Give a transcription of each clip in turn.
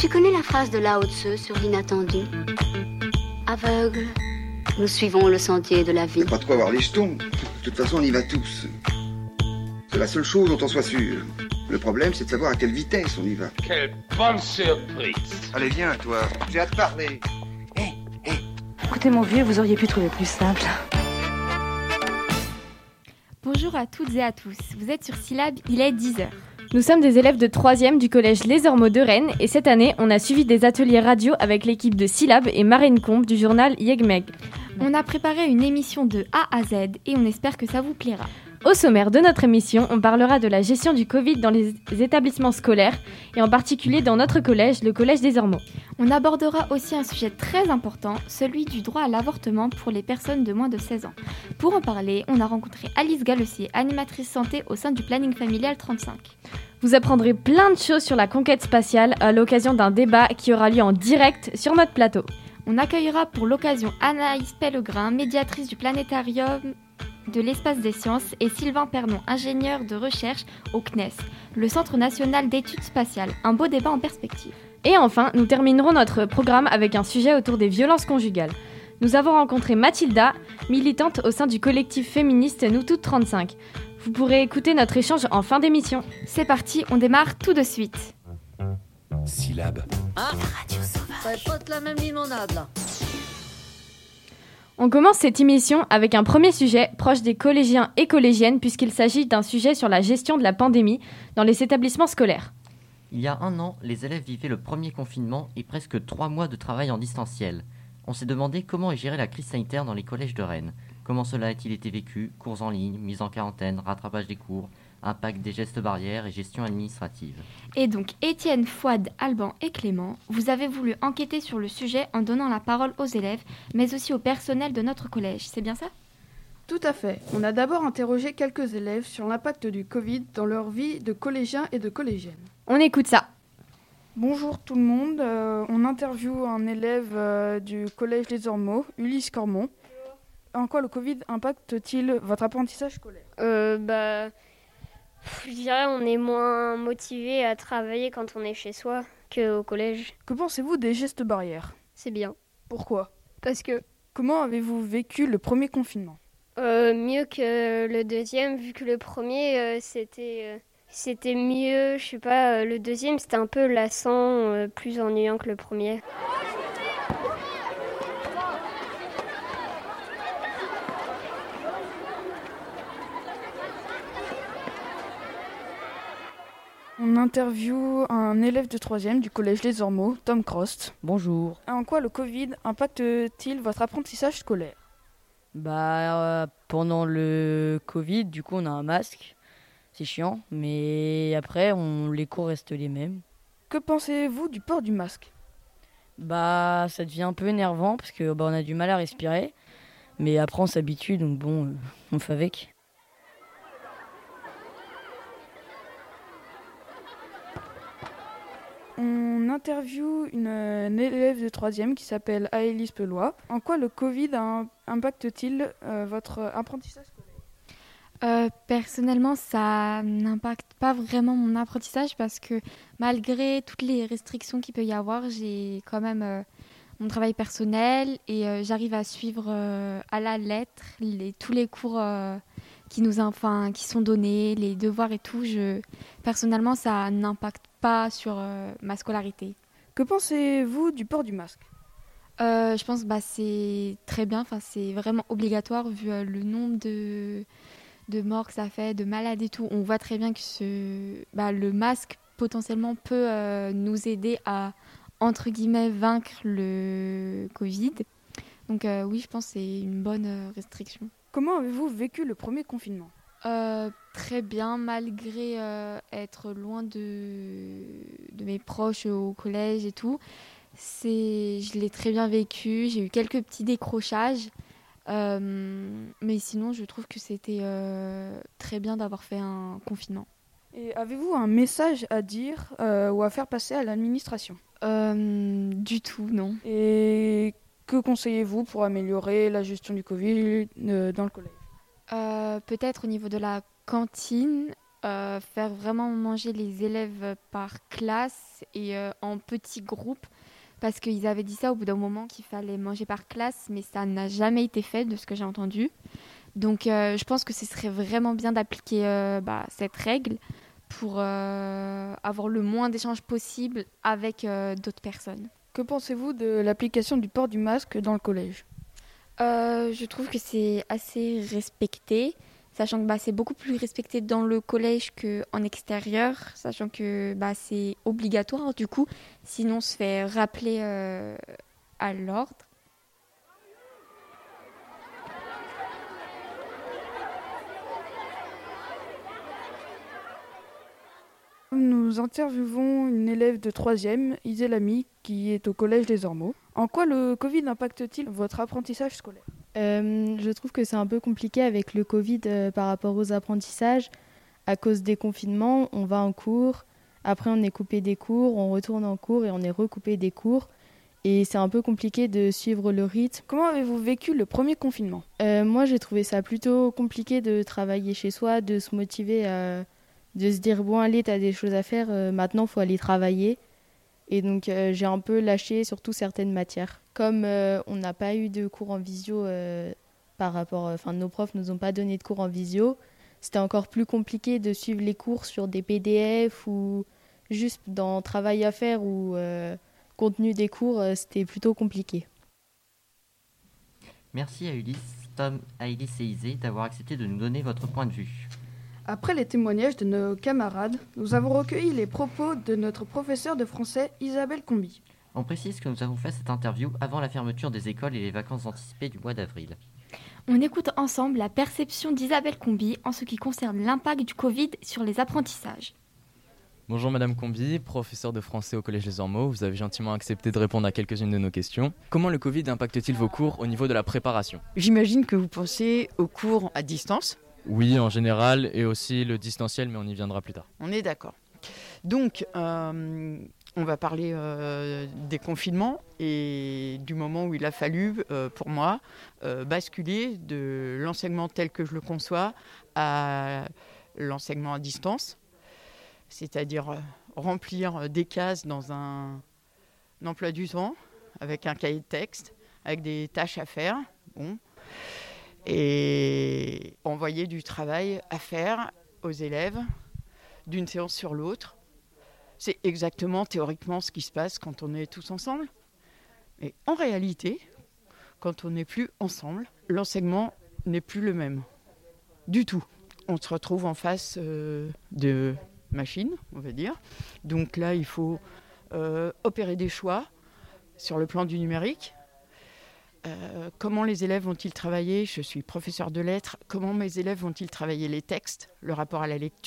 Tu connais la phrase de Lao Tse sur l'inattendu? Aveugle, nous suivons le sentier de la vie. Il n'y a pas de quoi avoir les jetons. De toute façon, on y va tous. C'est la seule chose dont on soit sûr. Le problème, c'est de savoir à quelle vitesse on y va. Quelle bonne surprise! Allez, viens, toi. J'ai hâte de parler. Écoutez, mon vieux, vous auriez pu trouver plus simple. Bonjour à toutes et à tous. Vous êtes sur Syllab, il est 10h. Nous sommes des élèves de 3e du collège Les Ormeaux de Rennes et cette année, on a suivi des ateliers radio avec l'équipe de Syllab et Marine Combe du journal Yegmeg. On a préparé une émission de A à Z et on espère que ça vous plaira. Au sommaire de notre émission, on parlera de la gestion du Covid dans les établissements scolaires et en particulier dans notre collège, le collège des Ormeaux. On abordera aussi un sujet très important, celui du droit à l'avortement pour les personnes de moins de 16 ans. Pour en parler, on a rencontré Alice Galossier, animatrice santé au sein du planning familial 35. Vous apprendrez plein de choses sur la conquête spatiale à l'occasion d'un débat qui aura lieu en direct sur notre plateau. On accueillera pour l'occasion Anaïs Pellegrin, médiatrice du planétarium de l'espace des sciences, et Sylvain Pernon, ingénieur de recherche au CNES, le Centre national d'études spatiales. Un beau débat en perspective. Et enfin, nous terminerons notre programme avec un sujet autour des violences conjugales. Nous avons rencontré Mathilda, militante au sein du collectif féministe Nous Toutes 35. Vous pourrez écouter notre échange en fin d'émission. C'est parti, on démarre tout de suite. Syllab. Ah, la radio sauvage. Ça va pas de la même limonade, là. On commence cette émission avec un premier sujet proche des collégiens et collégiennes puisqu'il s'agit d'un sujet sur la gestion de la pandémie dans les établissements scolaires. Il y a 1 an, les élèves vivaient le premier confinement et presque 3 mois de travail en distanciel. On s'est demandé comment est gérée la crise sanitaire dans les collèges de Rennes. Comment cela a-t-il été vécu? Cours en ligne, mise en quarantaine, rattrapage des cours, impact des gestes barrières et gestion administrative. Et donc, Étienne, Fouad, Alban et Clément, vous avez voulu enquêter sur le sujet en donnant la parole aux élèves, mais aussi au personnel de notre collège, c'est bien ça? Tout à fait. On a d'abord interrogé quelques élèves sur l'impact du Covid dans leur vie de collégiens et de collégiennes. On écoute ça. Bonjour tout le monde, on interviewe un élève du collège Les Ormeaux, Ulysse Cormont. En quoi le Covid impacte-t-il votre apprentissage scolaire? Je dirais on est moins motivé à travailler quand on est chez soi qu'au collège. Que pensez-vous des gestes barrières? C'est bien. Pourquoi? Parce que... Comment avez-vous vécu le premier confinement? Mieux que le deuxième, vu que le premier c'était mieux, je sais pas, le deuxième c'était un peu lassant, plus ennuyant que le premier. On interviewe un élève de 3e du collège Les Ormeaux, Tom Crost. Bonjour. En quoi le Covid impacte-t-il votre apprentissage scolaire? Pendant le Covid, du coup, on a un masque. C'est chiant, mais après, les cours restent les mêmes. Que pensez-vous du port du masque? Ça devient un peu énervant parce que on a du mal à respirer. Mais après, on s'habitue, donc bon, on fait avec. On interviewe une élève de 3e qui s'appelle Aélise Pelois. En quoi le Covid impacte-t-il votre apprentissage scolaire? Personnellement, ça n'impacte pas vraiment mon apprentissage parce que malgré toutes les restrictions qu'il peut y avoir, j'ai quand même mon travail personnel et j'arrive à suivre à la lettre tous les cours qui sont donnés, les devoirs et tout. Personnellement, ça n'impacte pas sur ma scolarité. Que pensez-vous du port du masque? Je pense que c'est très bien, c'est vraiment obligatoire vu le nombre de morts que ça fait, de malades et tout. On voit très bien que le masque potentiellement peut nous aider à, entre guillemets, vaincre le Covid. Donc oui, je pense que c'est une bonne restriction. Comment avez-vous vécu le premier confinement? Très bien, malgré être loin de mes proches au collège et tout. Je l'ai très bien vécu, j'ai eu quelques petits décrochages. Mais sinon, je trouve que c'était très bien d'avoir fait un confinement. Et avez-vous un message à dire ou à faire passer à l'administration? Du tout, non. Et que conseillez-vous pour améliorer la gestion du Covid dans le collège? Peut-être au niveau de la cantine, faire vraiment manger les élèves par classe et en petits groupes. Parce qu'ils avaient dit ça au bout d'un moment qu'il fallait manger par classe, mais ça n'a jamais été fait de ce que j'ai entendu. Donc je pense que ce serait vraiment bien d'appliquer cette règle pour avoir le moins d'échanges possible avec d'autres personnes. Que pensez-vous de l'application du port du masque dans le collège ? Je trouve que c'est assez respecté, sachant que c'est beaucoup plus respecté dans le collège qu'en extérieur, sachant que c'est obligatoire du coup, sinon on se fait rappeler à l'ordre. Nous interviewons une élève de 3e, Isel Ami, qui est au collège des Ormeaux. En quoi le Covid impacte-t-il votre apprentissage scolaire ? Je trouve que c'est un peu compliqué avec le Covid par rapport aux apprentissages. À cause des confinements, on va en cours, après on est coupé des cours, on retourne en cours et on est recoupé des cours. Et c'est un peu compliqué de suivre le rythme. Comment avez-vous vécu le premier confinement ? Moi, j'ai trouvé ça plutôt compliqué de travailler chez soi, de se motiver de se dire bon allez t'as des choses à faire, maintenant faut aller travailler, et donc j'ai un peu lâché surtout certaines matières comme on n'a pas eu de cours en visio par rapport, nos profs nous ont pas donné de cours en visio, c'était encore plus compliqué de suivre les cours sur des PDF ou juste dans travail à faire ou contenu des cours, c'était plutôt compliqué. Merci à Ulysse, Tom, Aïlis et Isée d'avoir accepté de nous donner votre point de vue. Après les témoignages de nos camarades, nous avons recueilli les propos de notre professeure de français, Isabelle Combi. On précise que nous avons fait cette interview avant la fermeture des écoles et les vacances anticipées du mois d'avril. On écoute ensemble la perception d'Isabelle Combi en ce qui concerne l'impact du Covid sur les apprentissages. Bonjour Madame Combi, professeure de français au Collège des Ormeaux. Vous avez gentiment accepté de répondre à quelques-unes de nos questions. Comment le Covid impacte-t-il vos cours au niveau de la préparation ? J'imagine que vous pensez aux cours à distance ? Oui, en général, et aussi le distanciel, mais on y viendra plus tard. On est d'accord. Donc, on va parler des confinements et du moment où il a fallu, pour moi, basculer de l'enseignement tel que je le conçois à l'enseignement à distance, c'est-à-dire remplir des cases dans un emploi du temps, avec un cahier de texte, avec des tâches à faire. Bon. Et envoyer du travail à faire aux élèves d'une séance sur l'autre. C'est exactement théoriquement ce qui se passe quand on est tous ensemble. Mais en réalité, quand on n'est plus ensemble, l'enseignement n'est plus le même. Du tout. On se retrouve en face de machines, on va dire. Donc là, il faut opérer des choix sur le plan du numérique. Comment les élèves vont-ils travailler ? Je suis professeur de lettres. Comment mes élèves vont-ils travailler les textes, le rapport à la lecture ?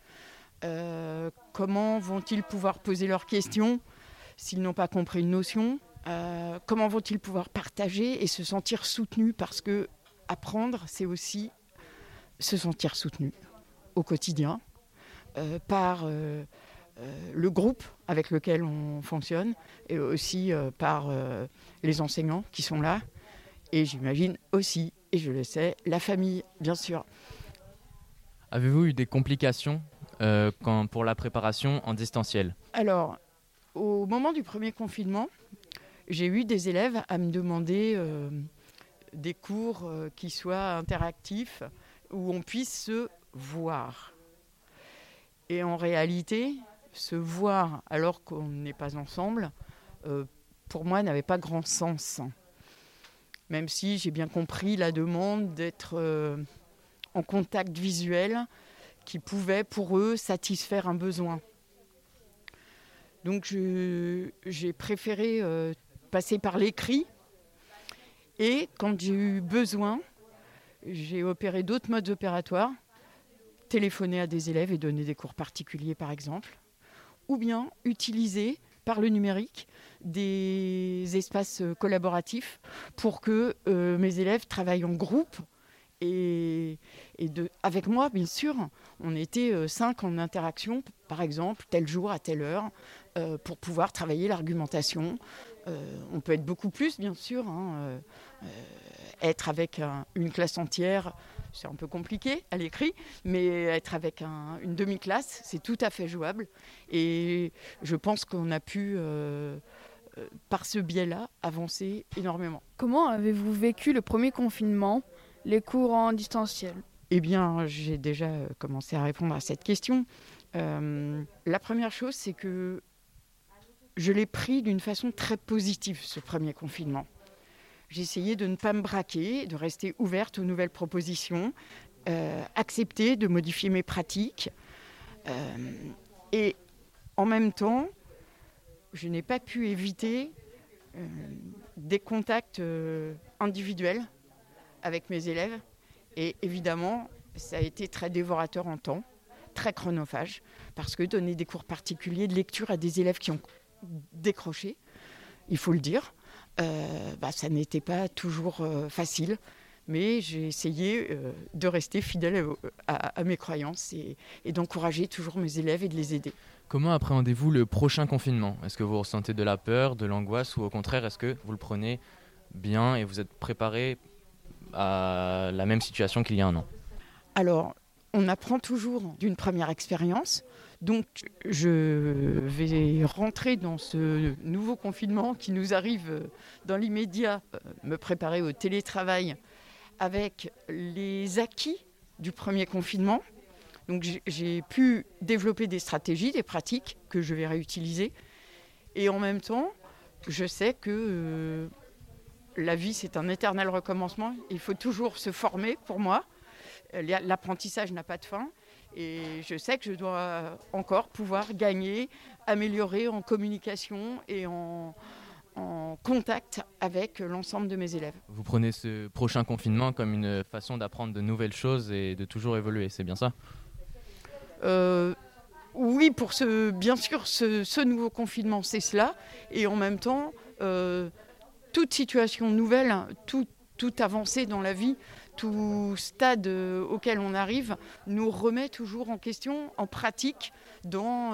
Comment vont-ils pouvoir poser leurs questions s'ils n'ont pas compris une notion ? Comment vont-ils pouvoir partager et se sentir soutenus ? Parce que apprendre, c'est aussi se sentir soutenu au quotidien par le groupe avec lequel on fonctionne et aussi par les enseignants qui sont là et j'imagine aussi, et je le sais, la famille, bien sûr. Avez-vous eu des complications pour la préparation en distanciel ? Alors, au moment du premier confinement, j'ai eu des élèves à me demander des cours qui soient interactifs, où on puisse se voir. Et en réalité, se voir alors qu'on n'est pas ensemble, pour moi, n'avait pas grand sens. Même si j'ai bien compris la demande d'être en contact visuel qui pouvait, pour eux, satisfaire un besoin. Donc, j'ai préféré passer par l'écrit. Et quand j'ai eu besoin, j'ai opéré d'autres modes opératoires, téléphoner à des élèves et donner des cours particuliers, par exemple, ou bien utiliser par le numérique des espaces collaboratifs pour que mes élèves travaillent en groupe et avec moi, bien sûr. On était 5 en interaction, par exemple, tel jour à telle heure, pour pouvoir travailler l'argumentation. On peut être beaucoup plus, bien sûr, être avec une classe entière c'est un peu compliqué à l'écrit, mais être avec une demi-classe, c'est tout à fait jouable. Et je pense qu'on a pu, par ce biais-là, avancer énormément. Comment avez-vous vécu le premier confinement, les cours en distanciel ? Eh bien, j'ai déjà commencé à répondre à cette question. La première chose, c'est que je l'ai pris d'une façon très positive, ce premier confinement. J'ai essayé de ne pas me braquer, de rester ouverte aux nouvelles propositions, accepter de modifier mes pratiques. Et en même temps, je n'ai pas pu éviter des contacts individuels avec mes élèves. Et évidemment, ça a été très dévorateur en temps, très chronophage, parce que donner des cours particuliers de lecture à des élèves qui ont décroché, il faut le dire, ça n'était pas toujours facile, mais j'ai essayé de rester fidèle à mes croyances et d'encourager toujours mes élèves et de les aider. Comment appréhendez-vous le prochain confinement ? Est-ce que vous ressentez de la peur, de l'angoisse ou au contraire, est-ce que vous le prenez bien et vous êtes préparé à la même situation qu'il y a un an ? Alors, on apprend toujours d'une première expérience. Donc, je vais rentrer dans ce nouveau confinement qui nous arrive dans l'immédiat, me préparer au télétravail avec les acquis du premier confinement. Donc, j'ai pu développer des stratégies, des pratiques que je vais réutiliser. Et en même temps, je sais que la vie, c'est un éternel recommencement. Il faut toujours se former pour moi. L'apprentissage n'a pas de fin. Et je sais que je dois encore pouvoir gagner, améliorer en communication et en contact avec l'ensemble de mes élèves. Vous prenez ce prochain confinement comme une façon d'apprendre de nouvelles choses et de toujours évoluer, c'est bien ça ? Oui, bien sûr, ce nouveau confinement, c'est cela. Et en même temps, toute situation nouvelle, toute avancée dans la vie, tout stade auquel on arrive nous remet toujours en question, en pratique, dans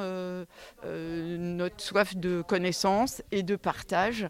notre soif de connaissance et de partage.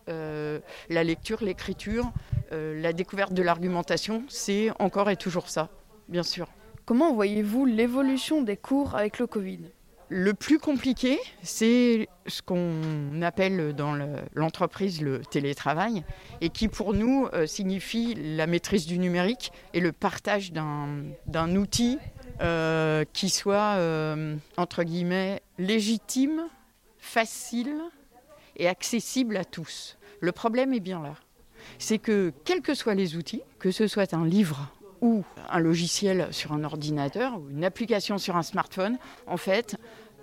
La lecture, l'écriture, la découverte de l'argumentation, c'est encore et toujours ça, bien sûr. Comment voyez-vous l'évolution des cours avec le Covid ? Le plus compliqué, c'est ce qu'on appelle dans l'entreprise le télétravail et qui pour nous signifie la maîtrise du numérique et le partage d'un outil qui soit, entre guillemets, légitime, facile et accessible à tous. Le problème est bien là. C'est que, quels que soient les outils, que ce soit un livre ou un logiciel sur un ordinateur ou une application sur un smartphone, en fait,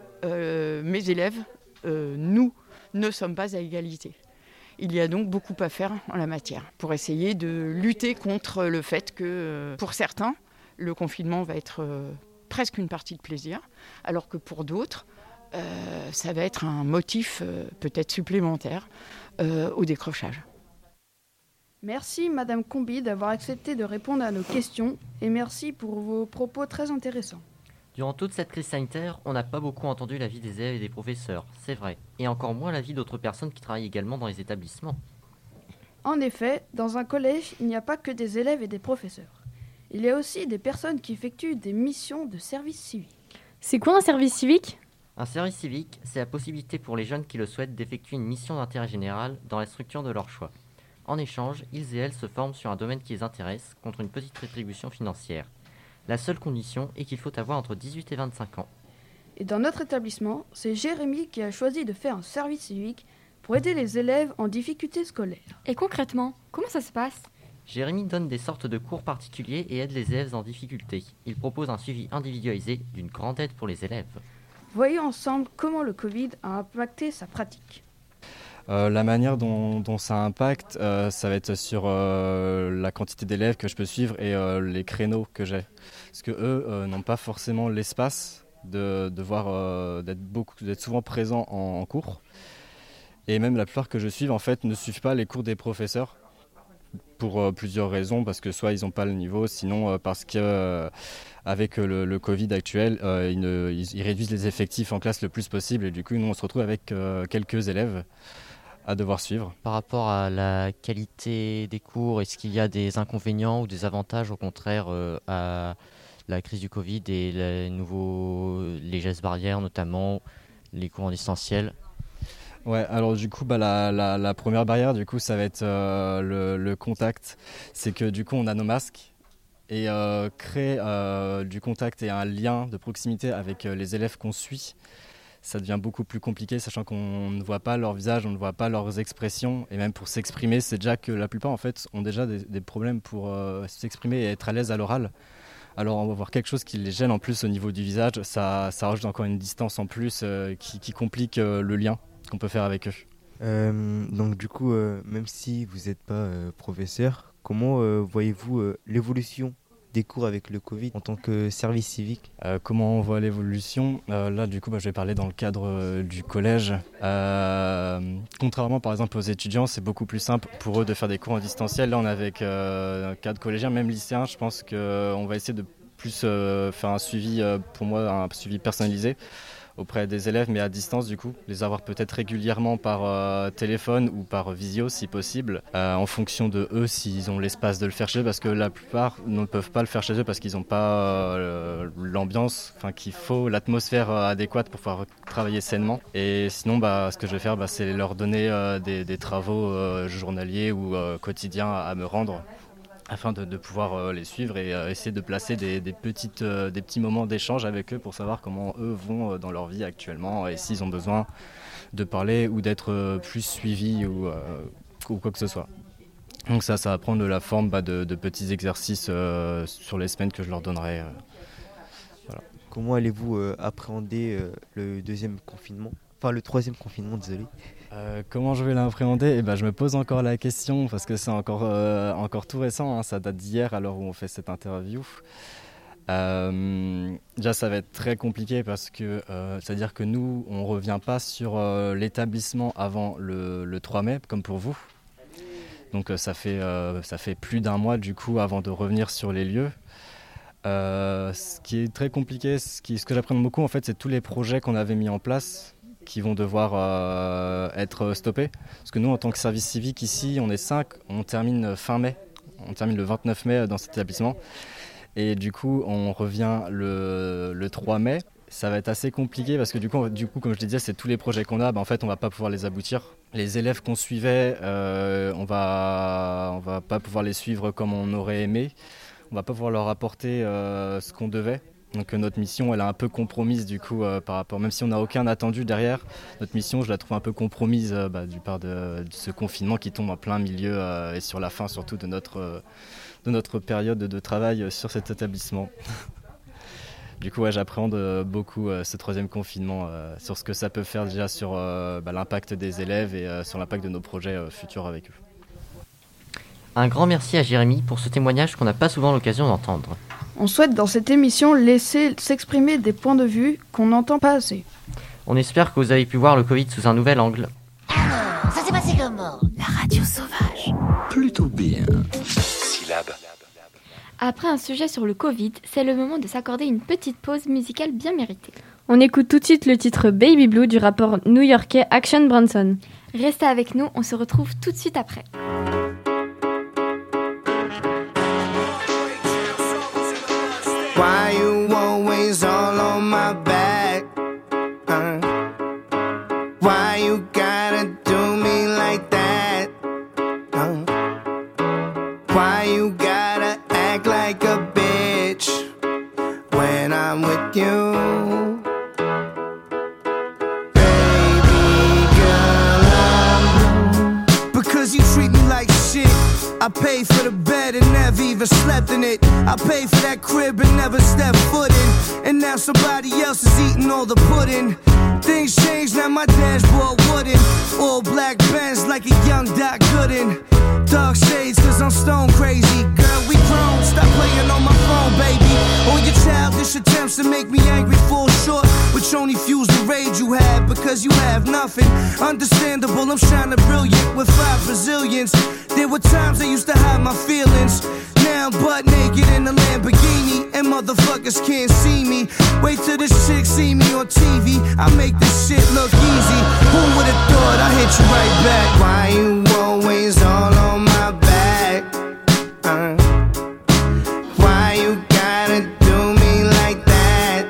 mes élèves, nous, ne sommes pas à égalité. Il y a donc beaucoup à faire en la matière pour essayer de lutter contre le fait que, pour certains, le confinement va être presque une partie de plaisir, alors que pour d'autres, ça va être un motif peut-être supplémentaire au décrochage. Merci Madame Combi d'avoir accepté de répondre à nos questions et merci pour vos propos très intéressants. Durant toute cette crise sanitaire, on n'a pas beaucoup entendu l'avis des élèves et des professeurs, c'est vrai, et encore moins l'avis d'autres personnes qui travaillent également dans les établissements. En effet, dans un collège, il n'y a pas que des élèves et des professeurs. Il y a aussi des personnes qui effectuent des missions de service civique. C'est quoi un service civique ? Un service civique, c'est la possibilité pour les jeunes qui le souhaitent d'effectuer une mission d'intérêt général dans la structure de leur choix. En échange, ils et elles se forment sur un domaine qui les intéresse contre une petite rétribution financière. La seule condition est qu'il faut avoir entre 18 et 25 ans. Et dans notre établissement, c'est Jérémy qui a choisi de faire un service civique pour aider les élèves en difficulté scolaire. Et concrètement, comment ça se passe ? Jérémy donne des sortes de cours particuliers et aide les élèves en difficulté. Il propose un suivi individualisé d'une grande aide pour les élèves. Voyons ensemble comment le Covid a impacté sa pratique. La manière dont ça impacte, ça va être sur la quantité d'élèves que je peux suivre et les créneaux que j'ai. Parce que eux n'ont pas forcément l'espace d'être souvent présents en cours. Et même la plupart que je suive en fait ne suivent pas les cours des professeurs pour plusieurs raisons, parce que soit ils n'ont pas le niveau, sinon parce que avec le Covid actuel, ils réduisent les effectifs en classe le plus possible et du coup nous on se retrouve avec quelques élèves. à devoir suivre. Par rapport à la qualité des cours, est-ce qu'il y a des inconvénients ou des avantages au contraire à la crise du Covid et les gestes barrières, notamment les cours en distanciel? Ouais, alors du coup, la première barrière, du coup, ça va être le contact. C'est que du coup, on a nos masques et créer du contact et un lien de proximité avec les élèves qu'on suit, ça devient beaucoup plus compliqué, sachant qu'on ne voit pas leur visage, on ne voit pas leurs expressions, et même pour s'exprimer, c'est déjà que la plupart en fait ont déjà des problèmes pour s'exprimer et être à l'aise à l'oral. Alors on va voir quelque chose qui les gêne en plus au niveau du visage, ça rajoute encore une distance en plus qui complique le lien qu'on peut faire avec eux. Donc du coup, même si vous n'êtes pas professeur, comment voyez-vous l'évolution des cours avec le Covid en tant que service civique? Comment on voit l'évolution? Là, du coup, je vais parler dans le cadre du collège. Contrairement, par exemple, aux étudiants, c'est beaucoup plus simple pour eux de faire des cours en distanciel. Là, on est avec un cadre collégien, même lycéen. Je pense qu'on va essayer de plus faire un suivi, pour moi, un suivi personnalisé auprès des élèves, mais à distance du coup, les avoir peut-être régulièrement par téléphone ou par visio si possible, en fonction de eux s'ils ont l'espace de le faire chez eux, parce que la plupart ne peuvent pas le faire chez eux parce qu'ils n'ont pas l'ambiance qu'il faut, l'atmosphère adéquate pour pouvoir travailler sainement. Et sinon, ce que je vais faire, c'est leur donner des travaux journaliers ou quotidiens à me rendre, afin de pouvoir les suivre et essayer de placer des petits moments d'échange avec eux pour savoir comment eux vont dans leur vie actuellement et s'ils ont besoin de parler ou d'être plus suivis ou quoi que ce soit. Donc ça va prendre la forme de petits exercices sur les semaines que je leur donnerai. Voilà. Comment allez-vous appréhender le troisième confinement, désolé. Comment je vais l'appréhender? Je me pose encore la question parce que c'est encore tout récent, hein, ça date d'hier à l'heure où on fait cette interview. Déjà ça va être très compliqué parce que c'est-à-dire que nous on ne revient pas sur l'établissement avant le 3 mai comme pour vous. Donc ça fait plus d'un mois du coup avant de revenir sur les lieux. Ce qui est très compliqué, ce que j'apprends beaucoup en fait, c'est tous les projets qu'on avait mis en place qui vont devoir être stoppés. Parce que nous, en tant que service civique ici, on est 5, on termine fin mai, on termine le 29 mai dans cet établissement. Et du coup, on revient le 3 mai. Ça va être assez compliqué parce que du coup comme je le disais, c'est tous les projets qu'on a, en fait, on va pas pouvoir les aboutir. Les élèves qu'on suivait, on va pas pouvoir les suivre comme on aurait aimé. On va pas pouvoir leur apporter ce qu'on devait. Donc notre mission, elle est un peu compromise du coup par rapport, même si on n'a aucun attendu derrière, notre mission, je la trouve un peu compromise du part de ce confinement qui tombe en plein milieu et sur la fin surtout de notre période de travail sur cet établissement. Du coup, j'appréhende beaucoup ce troisième confinement sur ce que ça peut faire déjà sur l'impact des élèves et sur l'impact de nos projets futurs avec eux. Un grand merci à Jérémy pour ce témoignage qu'on n'a pas souvent l'occasion d'entendre. On souhaite dans cette émission laisser s'exprimer des points de vue qu'on n'entend pas assez. On espère que vous avez pu voir le Covid sous un nouvel angle. Alors, ça s'est passé comment? La radio sauvage. Plutôt bien. Syllabe. Après un sujet sur le Covid, c'est le moment de s'accorder une petite pause musicale bien méritée. On écoute tout de suite le titre Baby Blue du rappeur new-yorkais Action Bronson. Restez avec nous, on se retrouve tout de suite après. Why you always all on my back? Why you gotta do me like that? Why you gotta act like a bitch when I'm with you? Baby girl, because you treat me like shit. I paid for the bed and never even slept in it. I paid for that crib and never stepped foot in. And now somebody else is eating all the pudding. Things changed, now my dashboard wooden. All black Benz like a young Doc Gooden. Dark shades cause I'm stone crazy. Girl, we grown, stop playing on my phone, baby. All your childish attempts to make me angry fall short, which only fuels the rage you have because you have nothing. Understandable, I'm shining brilliant with 5 Brazilians. There were times I used to hide my feelings. Now I'm butt naked in a Lamborghini and motherfuckers can't see me. Wait till this chick see me on TV, I make this shit look easy. Who would've thought I hit hit you right back. Why you always all on my back? Why you gotta do me like that?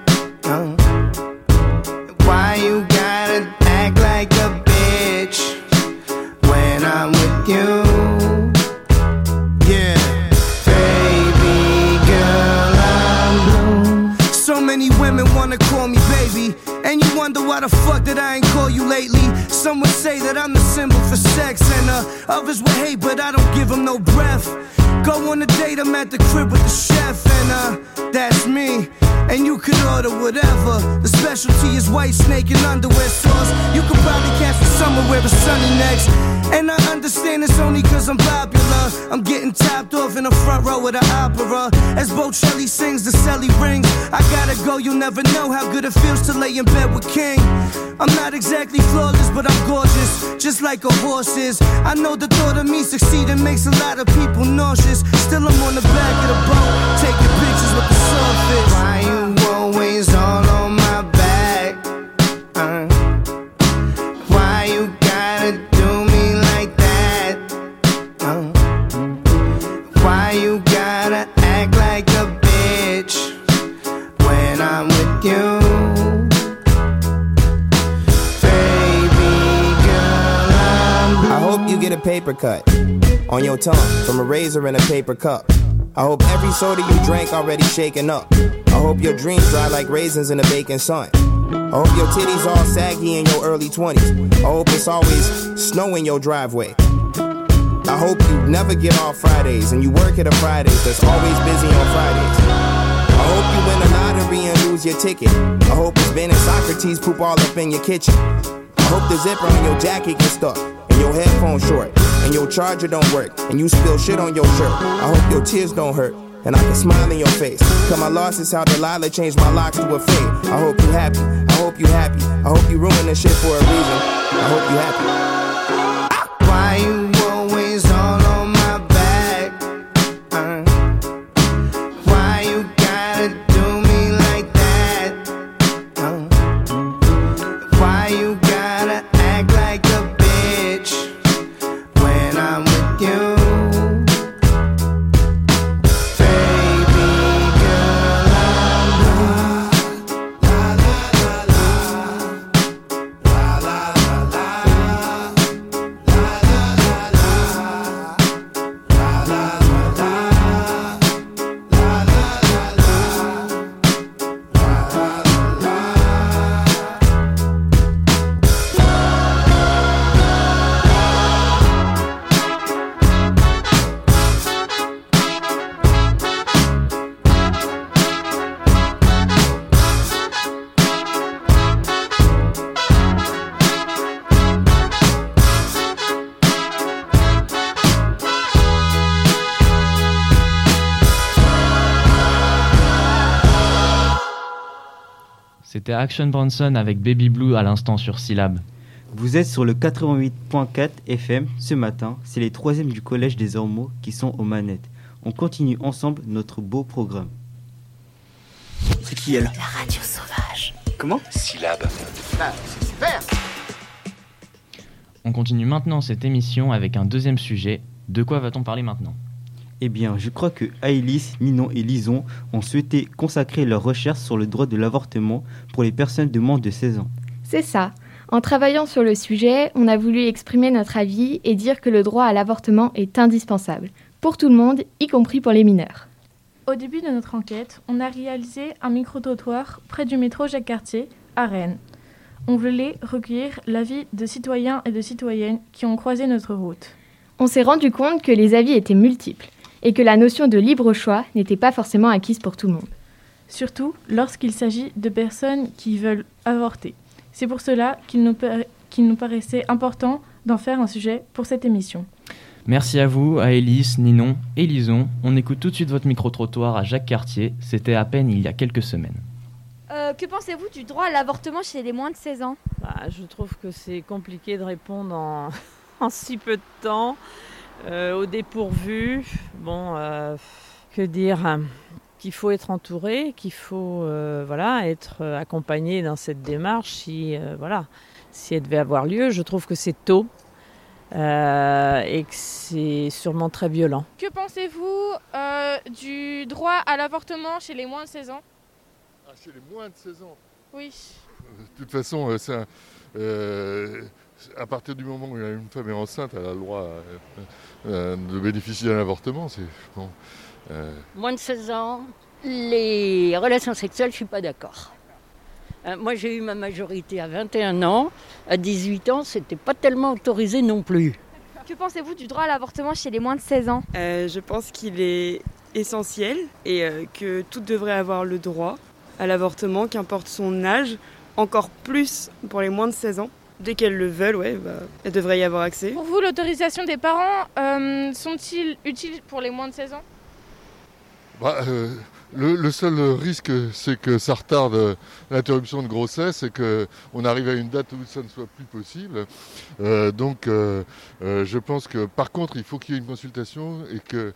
Why you gotta act like a bitch when I'm with you? Yeah, baby girl, I'm blue. So many women wanna call me baby, and you wonder why the fuck that I ain't call you lately. Some would say that I'm the symbol for sex, and others would hate, but I don't give them no breath. Go on a date, I'm at the crib with the chef, and that's me. And you could order whatever. The specialty is white snake and underwear sauce. You could probably catch me somewhere where it's sunny next. And I understand it's only cause I'm popular. I'm getting topped off in the front row of the opera. As Bocelli sings, the celly rings. I gotta go, you'll never know how good it feels to lay in bed with King. I'm not exactly flawless, but I'm gorgeous, just like a horse is. I know the thought of me succeeding makes a lot of people nauseous. Still I'm on the back of the boat, taking pictures with the swordfish. Why you always all on my back? Why you gotta do me like that? Why you gotta act like a bitch when I'm with you? I hope you get a paper cut on your tongue from a razor in a paper cup. I hope every soda you drank already shaken up. I hope your dreams dry like raisins in the baking sun. I hope your titties all saggy in your early 20s. I hope it's always snow in your driveway. I hope you never get off Fridays and you work at a Fridays that's always busy on Fridays. I hope you win the lottery and lose your ticket. I hope it's Ben and Socrates poop all up in your kitchen. I hope the zipper on your jacket gets stuck and your headphones short and your charger don't work and you spill shit on your shirt. I hope your tears don't hurt and I can smile in your face. Cause my loss is how Delilah changed my locks to a fade. I hope you happy, I hope you happy. I hope you ruin this shit for a reason. I hope you happy. Why you always all on my back? Why you gotta do me like that? Why you gotta act like a bitch when I'm with you? C'était Action Bronson avec Baby Blue à l'instant sur Syllab. Vous êtes sur le 88.4 FM. Ce matin, c'est les 3e du collège des Ormeaux qui sont aux manettes. On continue ensemble notre beau programme. C'est qui elle? La radio sauvage. Comment? Syllab. Bah, c'est super. On continue maintenant cette émission avec un deuxième sujet. De quoi va-t-on parler maintenant? Eh bien, je crois que Aïlis, Ninon et Lison ont souhaité consacrer leurs recherches sur le droit de l'avortement pour les personnes de moins de 16 ans. C'est ça. En travaillant sur le sujet, on a voulu exprimer notre avis et dire que le droit à l'avortement est indispensable, pour tout le monde, y compris pour les mineurs. Au début de notre enquête, on a réalisé un micro-trottoir près du métro Jacques-Cartier, à Rennes. On voulait recueillir l'avis de citoyens et de citoyennes qui ont croisé notre route. On s'est rendu compte que les avis étaient multiples et que la notion de libre choix n'était pas forcément acquise pour tout le monde. Surtout lorsqu'il s'agit de personnes qui veulent avorter. C'est pour cela qu'il nous paraissait important d'en faire un sujet pour cette émission. Merci à vous, à Élise, Ninon et Lison. On écoute tout de suite votre micro-trottoir à Jacques-Cartier. C'était à peine il y a quelques semaines. Que pensez-vous du droit à l'avortement chez les moins de 16 ans ? Je trouve que c'est compliqué de répondre en si peu de temps, au dépourvu. Que dire ? Qu'il faut être entouré, qu'il faut être accompagné dans cette démarche si elle devait avoir lieu. Je trouve que c'est tôt et que c'est sûrement très violent. Que pensez-vous du droit à l'avortement chez les moins de 16 ans ? Chez les moins de 16 ans ? Oui. De toute façon, à partir du moment où une femme est enceinte, elle a le droit de bénéficier d'un avortement. Moins de 16 ans, les relations sexuelles, je ne suis pas d'accord. Moi, j'ai eu ma majorité à 21 ans. À 18 ans, c'était pas tellement autorisé non plus. Que pensez-vous du droit à l'avortement chez les moins de 16 ans ? Je pense qu'il est essentiel et que toutes devraient avoir le droit à l'avortement, qu'importe son âge, encore plus pour les moins de 16 ans. Dès qu'elles le veulent, elles devraient y avoir accès. Pour vous, l'autorisation des parents sont-ils utiles pour les moins de 16 ans ? Le seul risque, c'est que ça retarde l'interruption de grossesse et qu'on arrive à une date où ça ne soit plus possible. Donc, je pense que, par contre, il faut qu'il y ait une consultation et que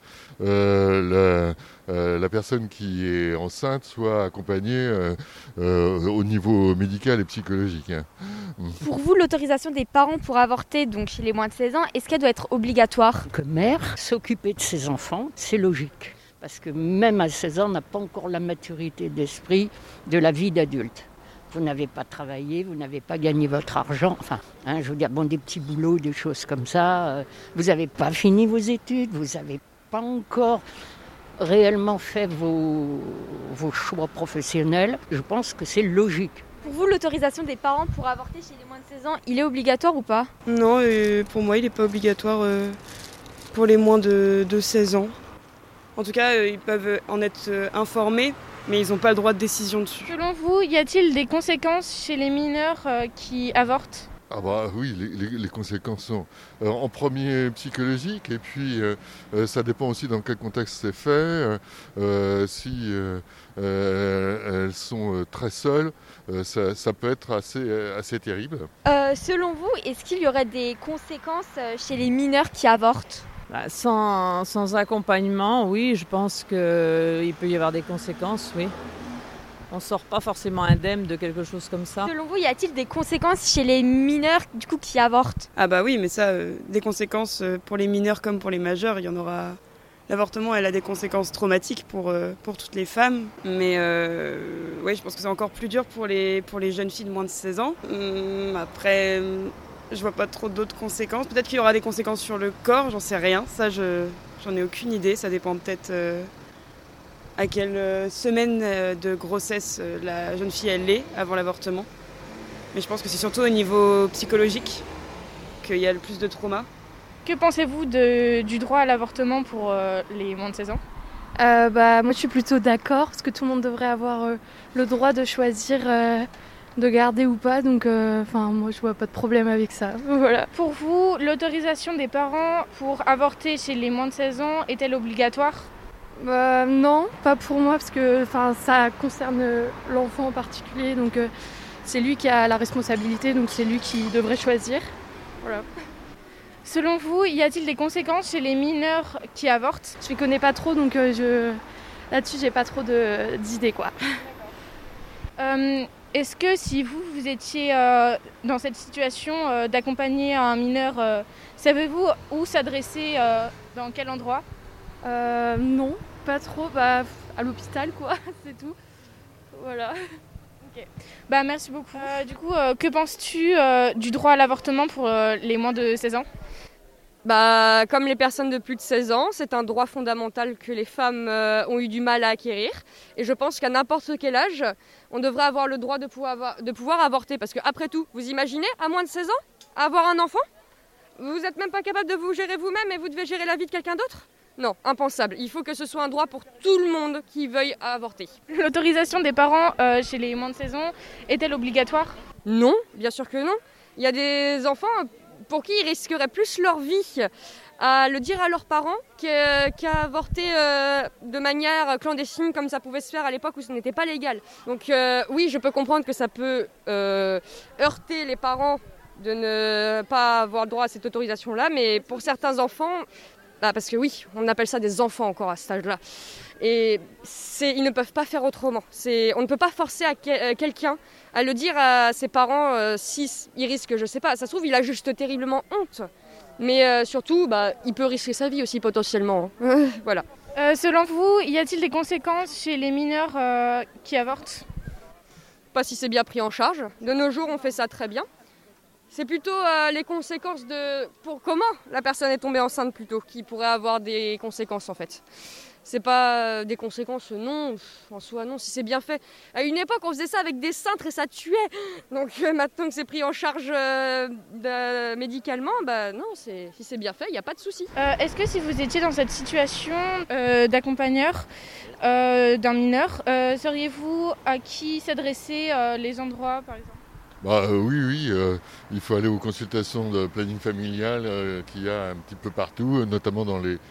la personne qui est enceinte soit accompagnée au niveau médical et psychologique. Pour vous, l'autorisation des parents pour avorter, donc chez les moins de 16 ans, est-ce qu'elle doit être obligatoire ? Comme mère, s'occuper de ses enfants, c'est logique. Parce que même à 16 ans, on n'a pas encore la maturité d'esprit de la vie d'adulte. Vous n'avez pas travaillé, vous n'avez pas gagné votre argent. Enfin, je veux dire, des petits boulots, des choses comme ça. Vous n'avez pas fini vos études, vous n'avez pas encore réellement fait vos choix professionnels. Je pense que c'est logique. Pour vous, l'autorisation des parents pour avorter chez les moins de 16 ans, il est obligatoire ou pas ? Non, pour moi, il n'est pas obligatoire pour les moins de 16 ans. En tout cas, ils peuvent en être informés, mais ils n'ont pas le droit de décision dessus. Selon vous, y a-t-il des conséquences chez les mineurs qui avortent ? Oui, les conséquences sont en premier psychologiques, et puis ça dépend aussi dans quel contexte c'est fait. Si elles sont très seules, ça peut être assez terrible. Selon vous, est-ce qu'il y aurait des conséquences chez les mineurs qui avortent ? Sans accompagnement, oui, je pense qu'il peut y avoir des conséquences, oui. On ne sort pas forcément indemne de quelque chose comme ça. Selon vous, y a-t-il des conséquences chez les mineurs du coup, qui avortent ? Oui, mais ça, des conséquences pour les mineurs comme pour les majeurs, il y en aura. L'avortement, elle a des conséquences traumatiques pour toutes les femmes. Mais je pense que c'est encore plus dur pour les jeunes filles de moins de 16 ans. Après... Je vois pas trop d'autres conséquences. Peut-être qu'il y aura des conséquences sur le corps, j'en sais rien. Ça, j'en ai aucune idée. Ça dépend peut-être à quelle semaine de grossesse la jeune fille elle est avant l'avortement. Mais je pense que c'est surtout au niveau psychologique qu'il y a le plus de trauma. Que pensez-vous du droit à l'avortement pour les moins de 16 ans ? Moi, je suis plutôt d'accord parce que tout le monde devrait avoir le droit de choisir. De garder ou pas, donc moi je vois pas de problème avec ça. Voilà. Pour vous, l'autorisation des parents pour avorter chez les moins de 16 ans est-elle obligatoire ? Non, pas pour moi parce que ça concerne l'enfant en particulier, donc c'est lui qui a la responsabilité, donc c'est lui qui devrait choisir. Voilà. Selon vous, y a-t-il des conséquences chez les mineurs qui avortent ? Je les connais pas trop, donc là-dessus j'ai pas trop d'idées quoi. Est-ce que si vous étiez dans cette situation d'accompagner un mineur, savez-vous où s'adresser, dans quel endroit ? Non, pas trop, à l'hôpital quoi, c'est tout. Voilà. Ok. Merci beaucoup. Que penses-tu du droit à l'avortement pour les moins de 16 ans ? Comme les personnes de plus de 16 ans, c'est un droit fondamental que les femmes ont eu du mal à acquérir. Et je pense qu'à n'importe quel âge, on devrait avoir le droit de pouvoir avorter. Parce qu'après tout, vous imaginez, à moins de 16 ans, avoir un enfant ? Vous n'êtes même pas capable de vous gérer vous-même et vous devez gérer la vie de quelqu'un d'autre ? Non, impensable. Il faut que ce soit un droit pour tout le monde qui veuille avorter. L'autorisation des parents chez les moins de 16 ans est-elle obligatoire ? Non, bien sûr que non. Il y a des enfants pour qui ils risqueraient plus leur vie à le dire à leurs parents qu'à avorter de manière clandestine comme ça pouvait se faire à l'époque où ce n'était pas légal. Donc oui, je peux comprendre que ça peut heurter les parents de ne pas avoir le droit à cette autorisation-là, mais pour certains enfants, parce que oui, on appelle ça des enfants encore à cet âge-là. Et ils ne peuvent pas faire autrement. On ne peut pas forcer quelqu'un à le dire à ses parents s'il risque, je ne sais pas, ça se trouve, il a juste terriblement honte. Mais surtout, il peut risquer sa vie aussi potentiellement. Voilà. Selon vous, y a-t-il des conséquences chez les mineurs qui avortent ? Pas si c'est bien pris en charge. De nos jours, on fait ça très bien. C'est plutôt les conséquences pour comment la personne est tombée enceinte plutôt, qui pourraient avoir des conséquences en fait. C'est pas des conséquences, non, en soi non, si c'est bien fait. À une époque, on faisait ça avec des cintres et ça tuait. Donc maintenant que c'est pris en charge médicalement, non, si c'est bien fait, il n'y a pas de souci. Est-ce que si vous étiez dans cette situation d'accompagneur d'un mineur, sauriez-vous à qui s'adresser les endroits par exemple ? Oui, il faut aller aux consultations de planning familial qu'il y a un petit peu partout, notamment dans les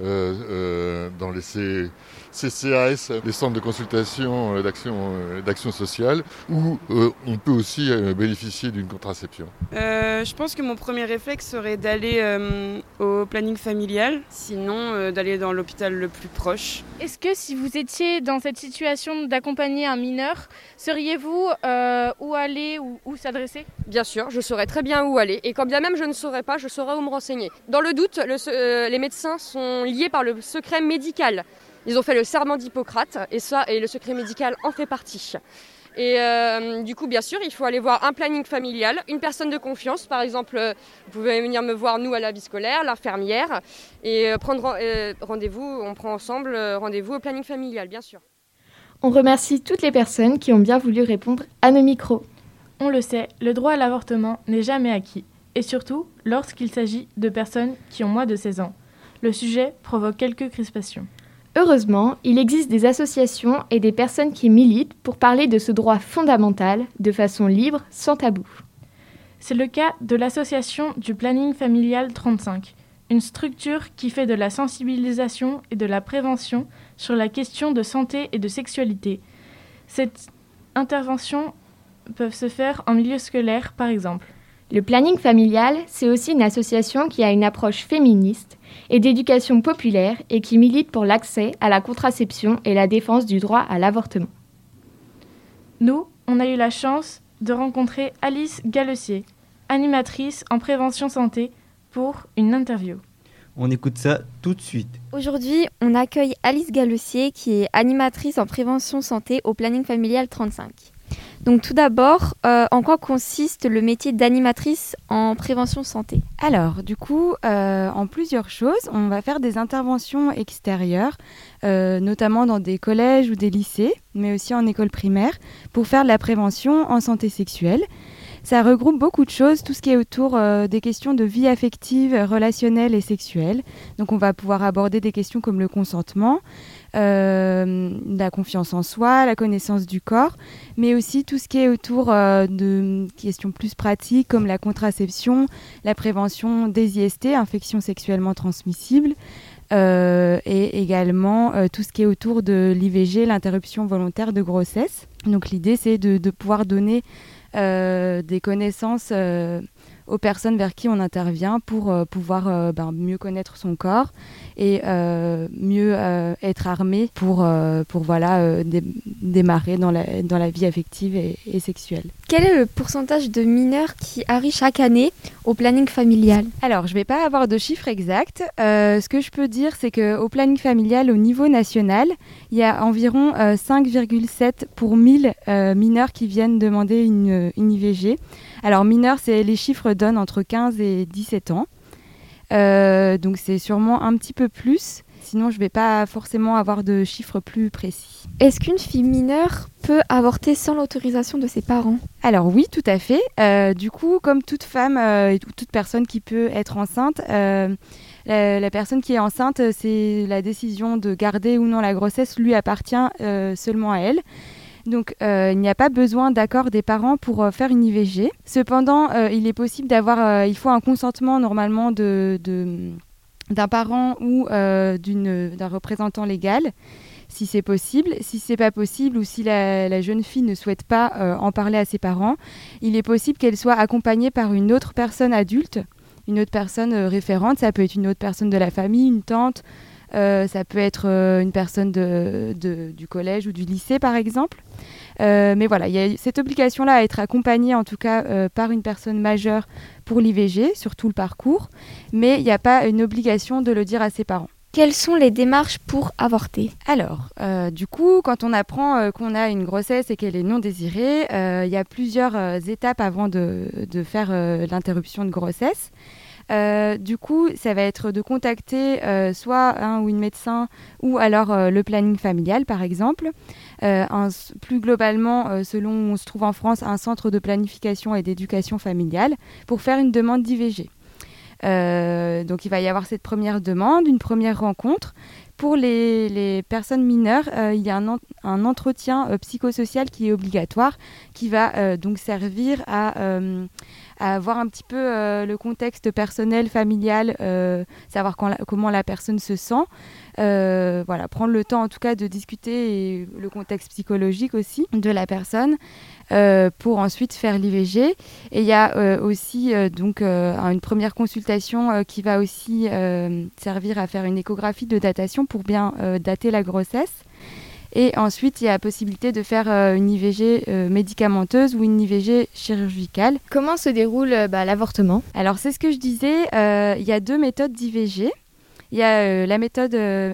CCAS, les centres de consultation d'action sociale, où on peut aussi bénéficier d'une contraception. Je pense que mon premier réflexe serait d'aller au planning familial, sinon d'aller dans l'hôpital le plus proche. Est-ce que si vous étiez dans cette situation d'accompagner un mineur, sauriez-vous où aller ou où s'adresser ? Bien sûr, je saurais très bien où aller. Et quand bien même je ne saurais pas, je saurais où me renseigner. Dans le doute, les médecins sont liés par le secret médical. Ils ont fait le serment d'Hippocrate et le secret médical en fait partie. Et du coup, bien sûr, il faut aller voir un planning familial, une personne de confiance. Par exemple, vous pouvez venir me voir, nous, à la vie scolaire, l'infirmière, et prendre rendez-vous, on prend ensemble rendez-vous au planning familial, bien sûr. On remercie toutes les personnes qui ont bien voulu répondre à nos micros. On le sait, le droit à l'avortement n'est jamais acquis, et surtout lorsqu'il s'agit de personnes qui ont moins de 16 ans. Le sujet provoque quelques crispations. Heureusement, il existe des associations et des personnes qui militent pour parler de ce droit fondamental de façon libre, sans tabou. C'est le cas de l'association du Planning Familial 35, une structure qui fait de la sensibilisation et de la prévention sur la question de santé et de sexualité. Cette intervention peut se faire en milieu scolaire, par exemple. Le planning familial, c'est aussi une association qui a une approche féministe et d'éducation populaire et qui milite pour l'accès à la contraception et la défense du droit à l'avortement. Nous, on a eu la chance de rencontrer Alice Gallessier, animatrice en prévention santé, pour une interview. On écoute ça tout de suite. Aujourd'hui, on accueille Alice Gallessier qui est animatrice en prévention santé au Planning Familial 35. Donc tout d'abord, en quoi consiste le métier d'animatrice en prévention santé ? Alors, du coup, en plusieurs choses, on va faire des interventions extérieures, notamment dans des collèges ou des lycées, mais aussi en école primaire, pour faire de la prévention en santé sexuelle. Ça regroupe beaucoup de choses, tout ce qui est autour des questions de vie affective, relationnelle et sexuelle. Donc on va pouvoir aborder des questions comme le consentement, la confiance en soi, la connaissance du corps, mais aussi tout ce qui est autour de questions plus pratiques comme la contraception, la prévention des IST, infections sexuellement transmissibles, et également tout ce qui est autour de l'IVG, l'interruption volontaire de grossesse. Donc l'idée c'est de pouvoir donner des connaissances aux personnes vers qui on intervient pour pouvoir mieux connaître son corps et mieux être armé pour démarrer dans la vie affective et sexuelle. Quel est le pourcentage de mineurs qui arrivent chaque année au planning familial ? Alors, je ne vais pas avoir de chiffre exact. Ce que je peux dire, c'est qu'au planning familial, au niveau national, il y a environ 5,7 pour 1000 mineurs qui viennent demander une IVG. Alors, mineurs, les chiffres donnent entre 15 et 17 ans. Donc, c'est sûrement un petit peu plus. Sinon, je ne vais pas forcément avoir de chiffres plus précis. Est-ce qu'une fille mineure peut avorter sans l'autorisation de ses parents ? Alors oui, tout à fait. Du coup, comme toute femme et toute personne qui peut être enceinte, la personne qui est enceinte, c'est la décision de garder ou non la grossesse lui appartient seulement à elle. Donc, il n'y a pas besoin d'accord des parents pour faire une IVG. Cependant, il est possible il faut un consentement normalement d'un parent ou d'un représentant légal, si c'est possible. Si c'est pas possible ou si la jeune fille ne souhaite pas en parler à ses parents, il est possible qu'elle soit accompagnée par une autre personne adulte une autre personne référente. Ça peut être une autre personne de la famille, une tante, ça peut être une personne du collège ou du lycée par exemple. Mais voilà, il y a cette obligation-là à être accompagnée en tout cas par une personne majeure pour l'IVG sur tout le parcours, mais il n'y a pas une obligation de le dire à ses parents. Quelles sont les démarches pour avorter ? Alors, du coup, quand on apprend qu'on a une grossesse et qu'elle est non désirée, il y a plusieurs étapes avant de faire l'interruption de grossesse. Du coup, ça va être de contacter soit un ou une médecin ou alors le planning familial, par exemple. Plus globalement, selon où on se trouve en France, un centre de planification et d'éducation familiale pour faire une demande d'IVG. Donc il va y avoir cette première demande, une première rencontre. Pour les personnes mineures, il y a un entretien psychosocial qui est obligatoire, qui va donc servir à voir un petit peu le contexte personnel, familial, savoir comment la personne se sent. Voilà, prendre le temps en tout cas de discuter et le contexte psychologique aussi de la personne pour ensuite faire l'IVG. Et il y a aussi donc une première consultation qui va aussi servir à faire une échographie de datation pour bien dater la grossesse. Et ensuite, il y a la possibilité de faire une IVG médicamenteuse ou une IVG chirurgicale. Comment se déroule l'avortement ? Alors, c'est ce que je disais, il y a 2 méthodes d'IVG. Il y a la méthode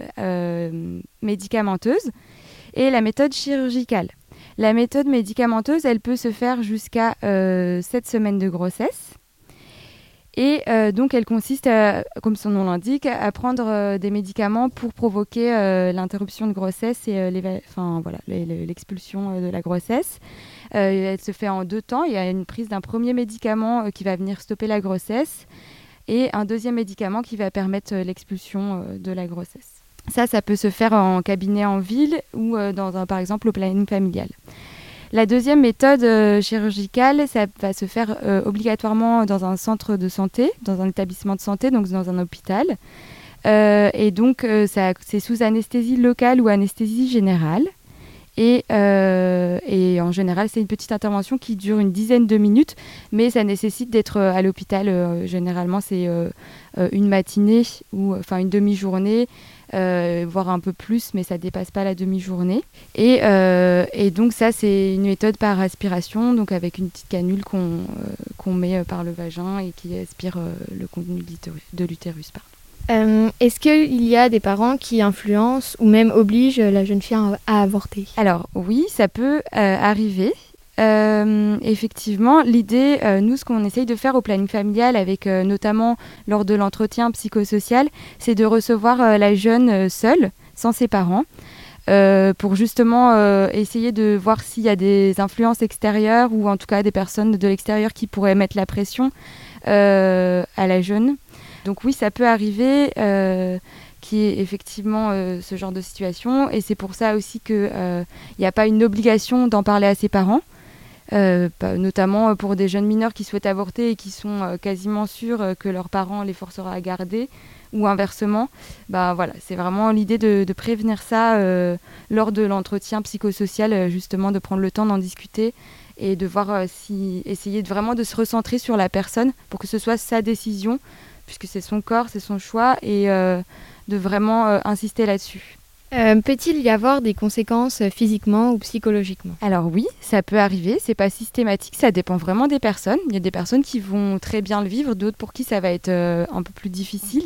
médicamenteuse et la méthode chirurgicale. La méthode médicamenteuse, elle peut se faire jusqu'à 7 semaines de grossesse. Et donc, elle consiste, comme son nom l'indique, à prendre des médicaments pour provoquer l'interruption de grossesse et l'expulsion de la grossesse. Elle se fait en 2 temps. Il y a une prise d'un premier médicament qui va venir stopper la grossesse et un deuxième médicament qui va permettre l'expulsion de la grossesse. Ça peut se faire en cabinet en ville ou par exemple au planning familial. La deuxième méthode chirurgicale, ça va se faire obligatoirement dans un centre de santé, dans un établissement de santé, donc dans un hôpital. Et donc, c'est sous anesthésie locale ou anesthésie générale. Et en général, c'est une petite intervention qui dure une dizaine de minutes, mais ça nécessite d'être à l'hôpital. Généralement, c'est une matinée ou une demi-journée, voire un peu plus, mais ça ne dépasse pas la demi-journée. Et donc ça, c'est une méthode par aspiration, donc avec une petite canule qu'on met par le vagin et qui aspire le contenu de l'utérus. Est-ce qu'il y a des parents qui influencent ou même obligent la jeune fille à avorter ? Alors oui, ça peut arriver. Effectivement, l'idée, nous, ce qu'on essaye de faire au planning familial, avec notamment lors de l'entretien psychosocial, c'est de recevoir la jeune seule, sans ses parents, pour justement essayer de voir s'il y a des influences extérieures ou en tout cas des personnes de l'extérieur qui pourraient mettre la pression à la jeune. Donc oui, ça peut arriver qu'il y ait effectivement ce genre de situation, et c'est pour ça aussi qu'il n'y a pas une obligation d'en parler à ses parents. Notamment pour des jeunes mineurs qui souhaitent avorter et qui sont quasiment sûrs que leurs parents les forcera à garder, ou inversement. Voilà, c'est vraiment l'idée de prévenir ça lors de l'entretien psychosocial, justement de prendre le temps d'en discuter et de voir essayer vraiment de se recentrer sur la personne pour que ce soit sa décision, puisque c'est son corps, c'est son choix, et de vraiment insister là-dessus. Peut-il y avoir des conséquences physiquement ou psychologiquement ? Alors oui, ça peut arriver, c'est pas systématique, ça dépend vraiment des personnes. Il y a des personnes qui vont très bien le vivre, d'autres pour qui ça va être un peu plus difficile.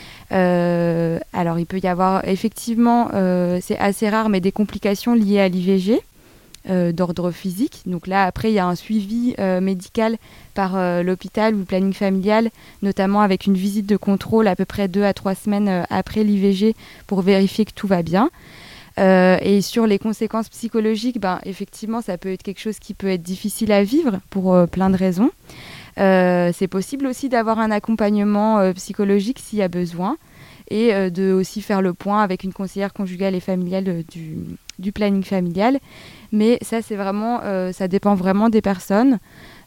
Alors il peut y avoir effectivement, c'est assez rare, mais des complications liées à l'IVG. D'ordre physique. Donc là, après, il y a un suivi médical par l'hôpital ou le planning familial, notamment avec une visite de contrôle à peu près 2 à 3 semaines après l'IVG pour vérifier que tout va bien. Et sur les conséquences psychologiques, effectivement, ça peut être quelque chose qui peut être difficile à vivre pour plein de raisons. C'est possible aussi d'avoir un accompagnement psychologique s'il y a besoin, et de aussi faire le point avec une conseillère conjugale et familiale du planning familial. Mais ça, c'est vraiment, ça dépend vraiment des personnes.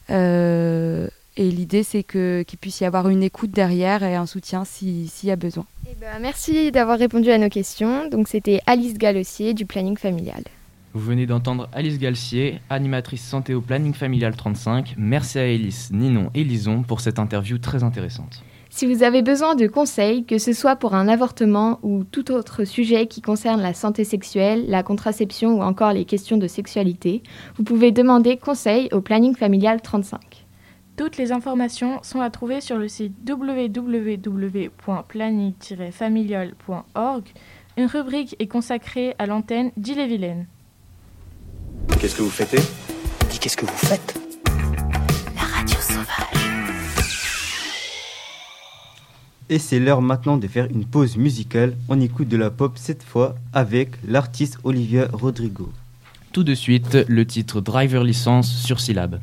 Et l'idée, c'est qu'il puisse y avoir une écoute derrière et un soutien s'il y a besoin. Merci d'avoir répondu à nos questions. Donc, c'était Alice Galossier du planning familial. Vous venez d'entendre Alice Galcier, animatrice santé au planning familial 35. Merci à Élise, Ninon et Lison pour cette interview très intéressante. Si vous avez besoin de conseils, que ce soit pour un avortement ou tout autre sujet qui concerne la santé sexuelle, la contraception ou encore les questions de sexualité, vous pouvez demander conseil au planning familial 35. Toutes les informations sont à trouver sur le site www.planning-familial.org. Une rubrique est consacrée à l'antenne d'Ille-et-Vilaine. Qu'est-ce que vous fêtez ? Dis, qu'est-ce que vous faites ? La radio sauvage. Et c'est l'heure maintenant de faire une pause musicale. On écoute de la pop cette fois avec l'artiste Olivia Rodrigo. Tout de suite, le titre Driver License sur Syllab.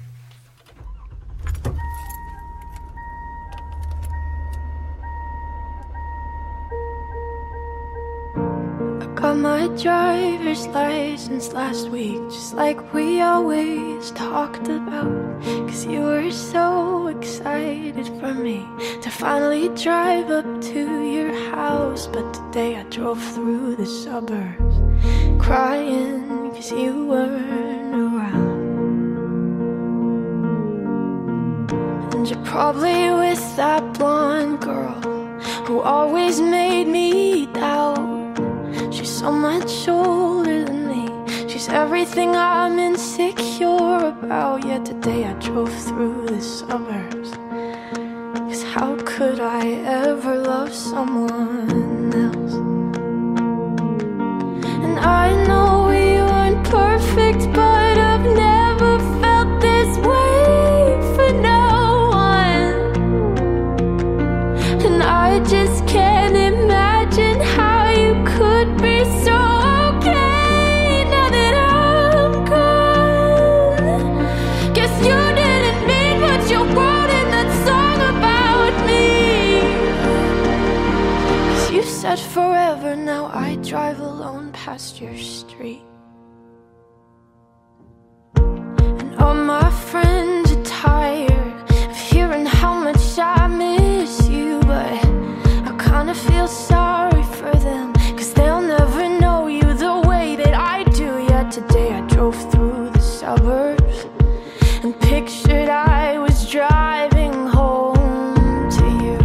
Got my driver's license last week, just like we always talked about. Cause you were so excited for me to finally drive up to your house. But today I drove through the suburbs crying cause you weren't around. And you're probably with that blonde girl who always made me doubt. She's so much older than me. She's everything I'm insecure about. Yet today I drove through the suburbs. Cause how could I ever love someone else? And I know we weren't perfect, but I've never felt this way for no one. And I just can't imagine how you could be so okay now that I'm gone. Guess you didn't mean what you wrote in that song about me. 'Cause you said forever, now I drive alone past your street. And all my friends are tired of hearing how much I miss you, but I kinda feel sorry for them, 'cause they'll never know you the way that I do. Yet today I drove through the suburbs and pictured I was driving home to you.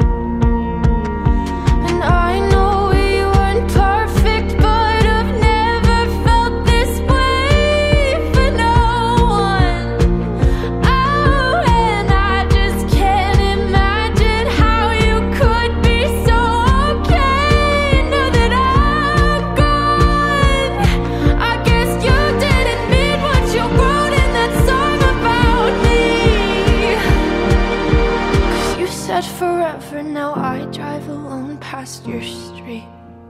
And I know we weren't perfect, but I've never felt this way for no one. Oh, and I just can't imagine how you could be so okay now that I'm gone. I guess you didn't mean what you wrote in that song about me. 'Cause you said forever, now I drive alone past your street.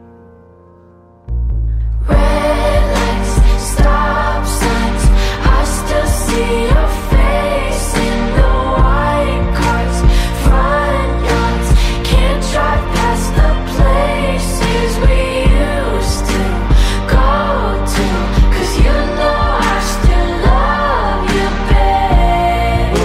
Red lights, stop signs, I still see your face in the white cars, front yards. Can't drive past the places we used to go to, 'cause you know I still love you, babe.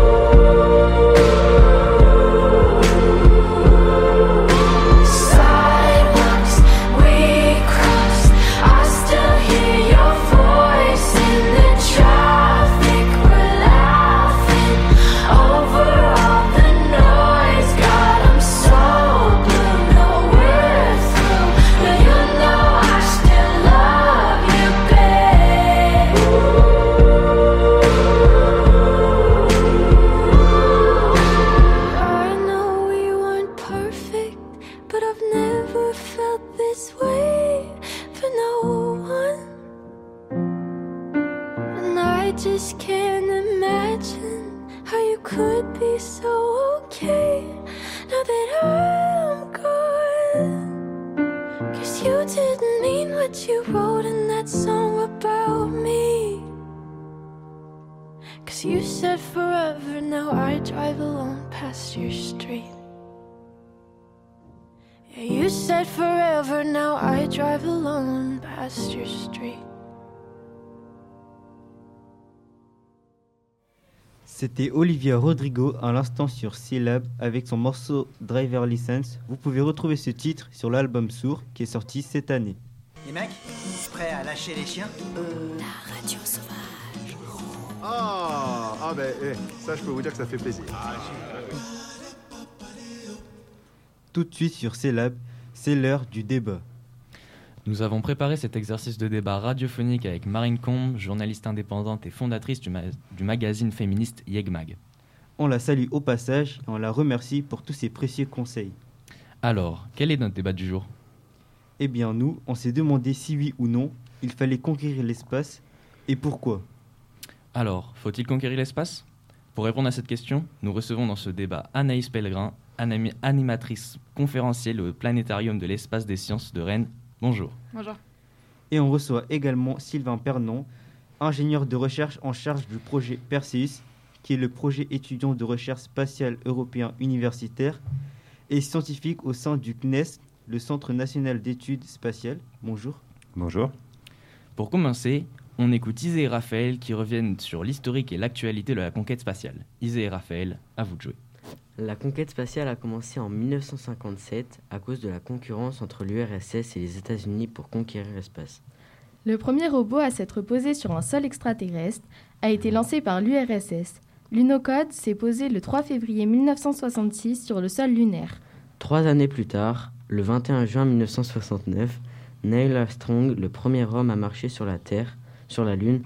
Sidewalks we crossed, I still hear your voice in the traffic. We're laughing over all the noise. God, I'm so blue, no we're through, but you know I still love you, babe. I know we weren't perfect, but I've never felt this way for no one. And I just can't imagine how you could be so okay now that I'm gone. 'Cause you didn't mean what you wrote in that song about me. 'Cause you said forever, now I drive alone past your street. Yeah, you said forever, now I drive alone past your street. C'était Olivia Rodrigo à l'instant sur Syllab avec son morceau Driver License. Vous pouvez retrouver ce titre sur l'album Sourd qui est sorti cette année. Les mecs, prêt à lâcher les chiens? La radio sauvage. Ah ben, ça je peux vous dire que ça fait plaisir. Tout de suite sur Célab, c'est l'heure du débat. Nous avons préparé cet exercice de débat radiophonique avec Marine Combe, journaliste indépendante et fondatrice du magazine féministe Yegmag. On la salue au passage et on la remercie pour tous ses précieux conseils. Alors, quel est notre débat du jour ? Eh bien nous, on s'est demandé si oui ou non, il fallait conquérir l'espace et pourquoi. Alors, faut-il conquérir l'espace ? Pour répondre à cette question, nous recevons dans ce débat Anaïs Pellegrin, animatrice conférencière au Planétarium de l'espace des sciences de Rennes. Bonjour. Bonjour. Et on reçoit également Sylvain Pernon, ingénieur de recherche en charge du projet Perseus, qui est le projet étudiant de recherche spatiale européen universitaire et scientifique au sein du CNES, le Centre national d'études spatiales. Bonjour. Bonjour. Pour commencer, on écoute Isée et Raphaël qui reviennent sur l'historique et l'actualité de la conquête spatiale. Isée et Raphaël, à vous de jouer. La conquête spatiale a commencé en 1957 à cause de la concurrence entre l'URSS et les États-Unis pour conquérir l'espace. Le premier robot à s'être posé sur un sol extraterrestre a été lancé par l'URSS. L'Unocode s'est posé le 3 février 1966 sur le sol lunaire. 3 années plus tard, le 21 juin 1969, Neil Armstrong, le premier homme à marcher sur la Lune,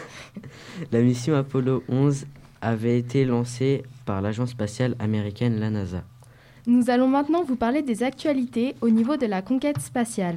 la mission Apollo 11 avait été lancée par l'agence spatiale américaine, la NASA. Nous allons maintenant vous parler des actualités au niveau de la conquête spatiale.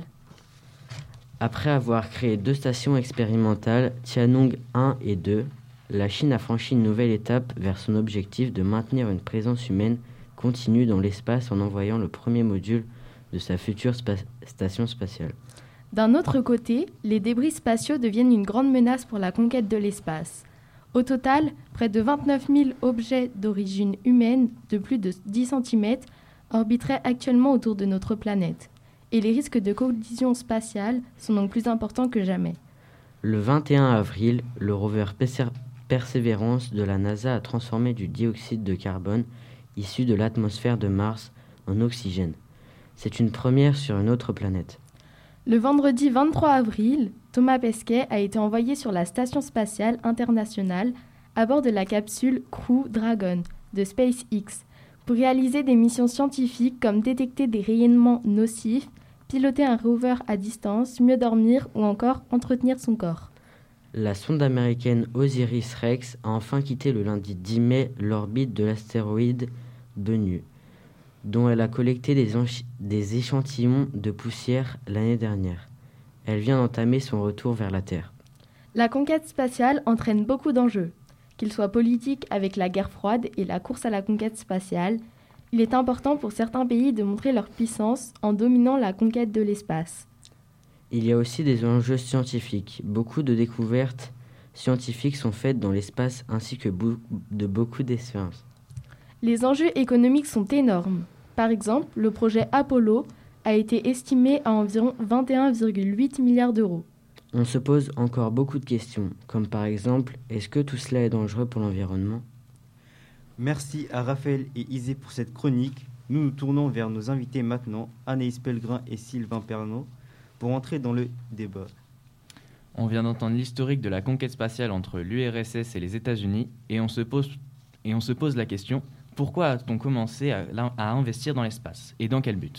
Après avoir créé 2 stations expérimentales, Tianong 1 et 2, la Chine a franchi une nouvelle étape vers son objectif de maintenir une présence humaine continue dans l'espace en envoyant le premier module de sa future station spatiale. D'un autre côté, les débris spatiaux deviennent une grande menace pour la conquête de l'espace. Au total, près de 29 000 objets d'origine humaine de plus de 10 cm orbiteraient actuellement autour de notre planète. Et les risques de collision spatiale sont donc plus importants que jamais. Le 21 avril, le rover Perseverance de la NASA a transformé du dioxyde de carbone issu de l'atmosphère de Mars en oxygène. C'est une première sur une autre planète. Le vendredi 23 avril, Thomas Pesquet a été envoyé sur la Station spatiale internationale à bord de la capsule Crew Dragon de SpaceX pour réaliser des missions scientifiques comme détecter des rayonnements nocifs, piloter un rover à distance, mieux dormir ou encore entretenir son corps. La sonde américaine Osiris-Rex a enfin quitté le lundi 10 mai l'orbite de l'astéroïde Bennu, dont elle a collecté des échantillons de poussière l'année dernière. Elle vient d'entamer son retour vers la Terre. La conquête spatiale entraîne beaucoup d'enjeux. Qu'ils soient politiques avec la guerre froide et la course à la conquête spatiale, il est important pour certains pays de montrer leur puissance en dominant la conquête de l'espace. Il y a aussi des enjeux scientifiques. Beaucoup de découvertes scientifiques sont faites dans l'espace ainsi que de beaucoup d'expériences. Les enjeux économiques sont énormes. Par exemple, le projet Apollo a été estimé à environ 21,8 milliards d'euros. On se pose encore beaucoup de questions, comme par exemple, est-ce que tout cela est dangereux pour l'environnement ? Merci à Raphaël et Isée pour cette chronique. Nous nous tournons vers nos invités maintenant, Anaïs Pellegrin et Sylvain Pernon, pour entrer dans le débat. On vient d'entendre l'historique de la conquête spatiale entre l'URSS et les États-Unis et on se pose la question, pourquoi a-t-on commencé à investir dans l'espace et dans quel but ?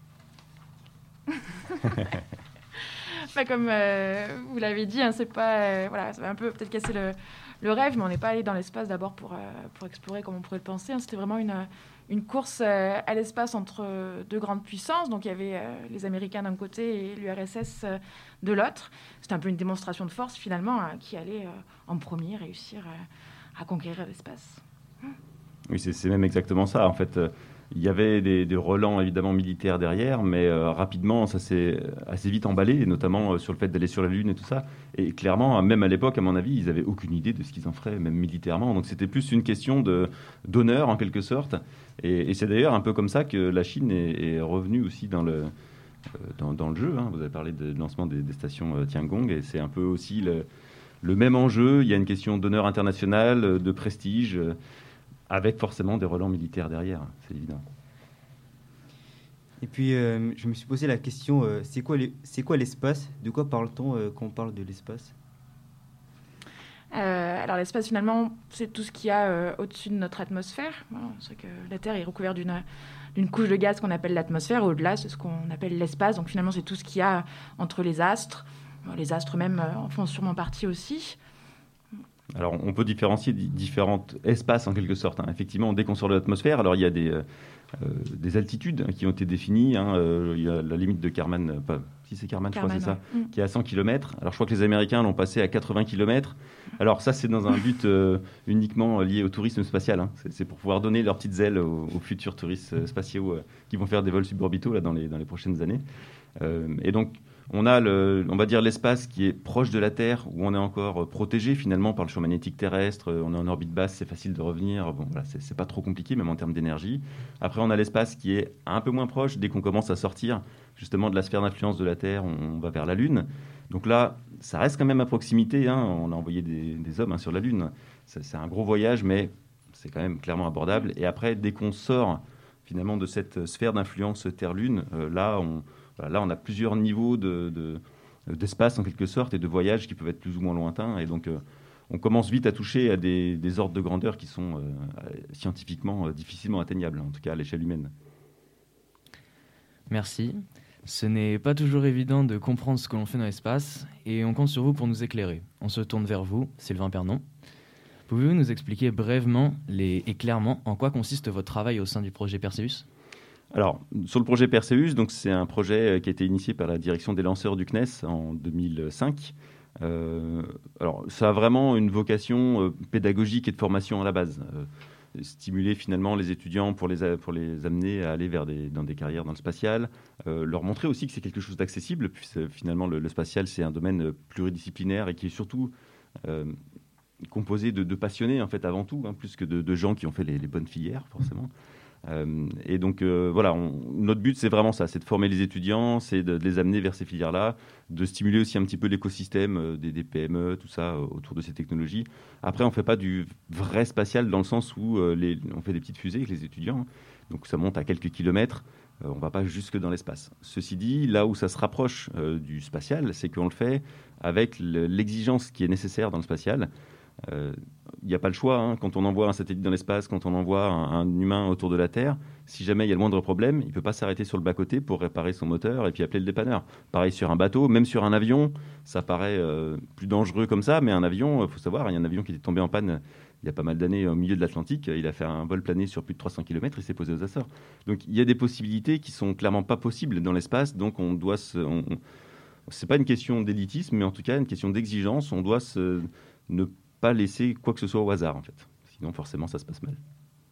Comme vous l'avez dit, hein, c'est pas, ça va un peu peut-être casser le rêve, mais on n'est pas allé dans l'espace d'abord pour explorer comme on pourrait le penser. Hein. C'était vraiment une course à l'espace entre 2 grandes puissances. Donc il y avait les Américains d'un côté et l'URSS de l'autre. C'était un peu une démonstration de force finalement qui allait en premier réussir à conquérir l'espace. Oui, c'est même exactement ça. En fait, il y avait des relents évidemment militaires derrière, mais rapidement, ça s'est assez vite emballé, notamment sur le fait d'aller sur la Lune et tout ça. Et clairement, même à l'époque, à mon avis, ils n'avaient aucune idée de ce qu'ils en feraient, même militairement. Donc c'était plus une question d'honneur, en quelque sorte. Et c'est d'ailleurs un peu comme ça que la Chine est revenue aussi dans le jeu. Hein. Vous avez parlé du lancement des stations Tiangong, et c'est un peu aussi le même enjeu. Il y a une question d'honneur international, de prestige, avec forcément des relents militaires derrière, c'est évident. Et puis, je me suis posé la question, c'est quoi l'espace? De quoi parle-t-on quand on parle de l'espace? Alors l'espace, finalement, c'est tout ce qu'il y a au-dessus de notre atmosphère. C'est vrai que la Terre est recouverte d'une couche de gaz qu'on appelle l'atmosphère. Au-delà, c'est ce qu'on appelle l'espace. Donc finalement, c'est tout ce qu'il y a entre les astres. Les astres même en font sûrement partie aussi. Alors, on peut différencier différents espaces en quelque sorte. Effectivement, dès qu'on sort de l'atmosphère, alors il y a des altitudes qui ont été définies. Il y a la limite de Kármán, si c'est Kármán, je crois que c'est ça, qui est à 100 km. Alors, je crois que les Américains l'ont passé à 80 km. Alors, ça, c'est dans un but uniquement lié au tourisme spatial. C'est pour pouvoir donner leurs petites ailes aux futurs touristes spatiaux qui vont faire des vols suborbitaux là, dans les prochaines années. Et donc, on a, on va dire, l'espace qui est proche de la Terre, où on est encore protégé finalement par le champ magnétique terrestre. On est en orbite basse, c'est facile de revenir. Bon, voilà, c'est pas trop compliqué, même en termes d'énergie. Après, on a l'espace qui est un peu moins proche. Dès qu'on commence à sortir justement de la sphère d'influence de la Terre, on va vers la Lune. Donc là, ça reste quand même à proximité. On a envoyé des hommes sur la Lune. C'est un gros voyage, mais c'est quand même clairement abordable. Et après, dès qu'on sort finalement de cette sphère d'influence Terre-Lune, là, on a plusieurs niveaux d'espace en quelque sorte et de voyages qui peuvent être plus ou moins lointains. Et donc, on commence vite à toucher à des ordres de grandeur qui sont scientifiquement difficilement atteignables, en tout cas à l'échelle humaine. Merci. Ce n'est pas toujours évident de comprendre ce que l'on fait dans l'espace et on compte sur vous pour nous éclairer. On se tourne vers vous, Sylvain Pernon. Pouvez-vous nous expliquer brièvement et clairement en quoi consiste votre travail au sein du projet Perseus ? Alors, sur le projet Perseus, donc c'est un projet qui a été initié par la direction des lanceurs du CNES en 2005. Alors, ça a vraiment une vocation pédagogique et de formation à la base. Stimuler finalement les étudiants pour les amener à aller dans des carrières dans le spatial. Leur montrer aussi que c'est quelque chose d'accessible, puisque finalement le spatial, c'est un domaine pluridisciplinaire et qui est surtout composé de passionnés, en fait, avant tout, plus que de gens qui ont fait les bonnes filières, forcément. Et donc voilà, notre but c'est vraiment ça, c'est de former les étudiants, c'est de les amener vers ces filières-là, de stimuler aussi un petit peu l'écosystème des PME, tout ça autour de ces technologies. Après, on ne fait pas du vrai spatial dans le sens où on fait des petites fusées avec les étudiants, donc ça monte à quelques kilomètres, on ne va pas jusque dans l'espace. Ceci dit, là où ça se rapproche du spatial, c'est qu'on le fait avec l'exigence qui est nécessaire dans le spatial. Il n'y a pas le choix, quand on envoie un satellite dans l'espace, quand on envoie un humain autour de la Terre, si jamais il y a le moindre problème, il ne peut pas s'arrêter sur le bas-côté pour réparer son moteur et puis appeler le dépanneur. Pareil sur un bateau, même sur un avion, ça paraît plus dangereux comme ça, mais un avion, il faut savoir, il y a un avion qui est tombé en panne il y a pas mal d'années au milieu de l'Atlantique, il a fait un vol plané sur plus de 300 km, il s'est posé aux Açores. Donc il y a des possibilités qui sont clairement pas possibles dans l'espace, donc on doit c'est pas une question d'élitisme, mais en tout cas une question d'exigence, on doit ne pas laisser quoi que ce soit au hasard, en fait. Sinon, forcément, ça se passe mal.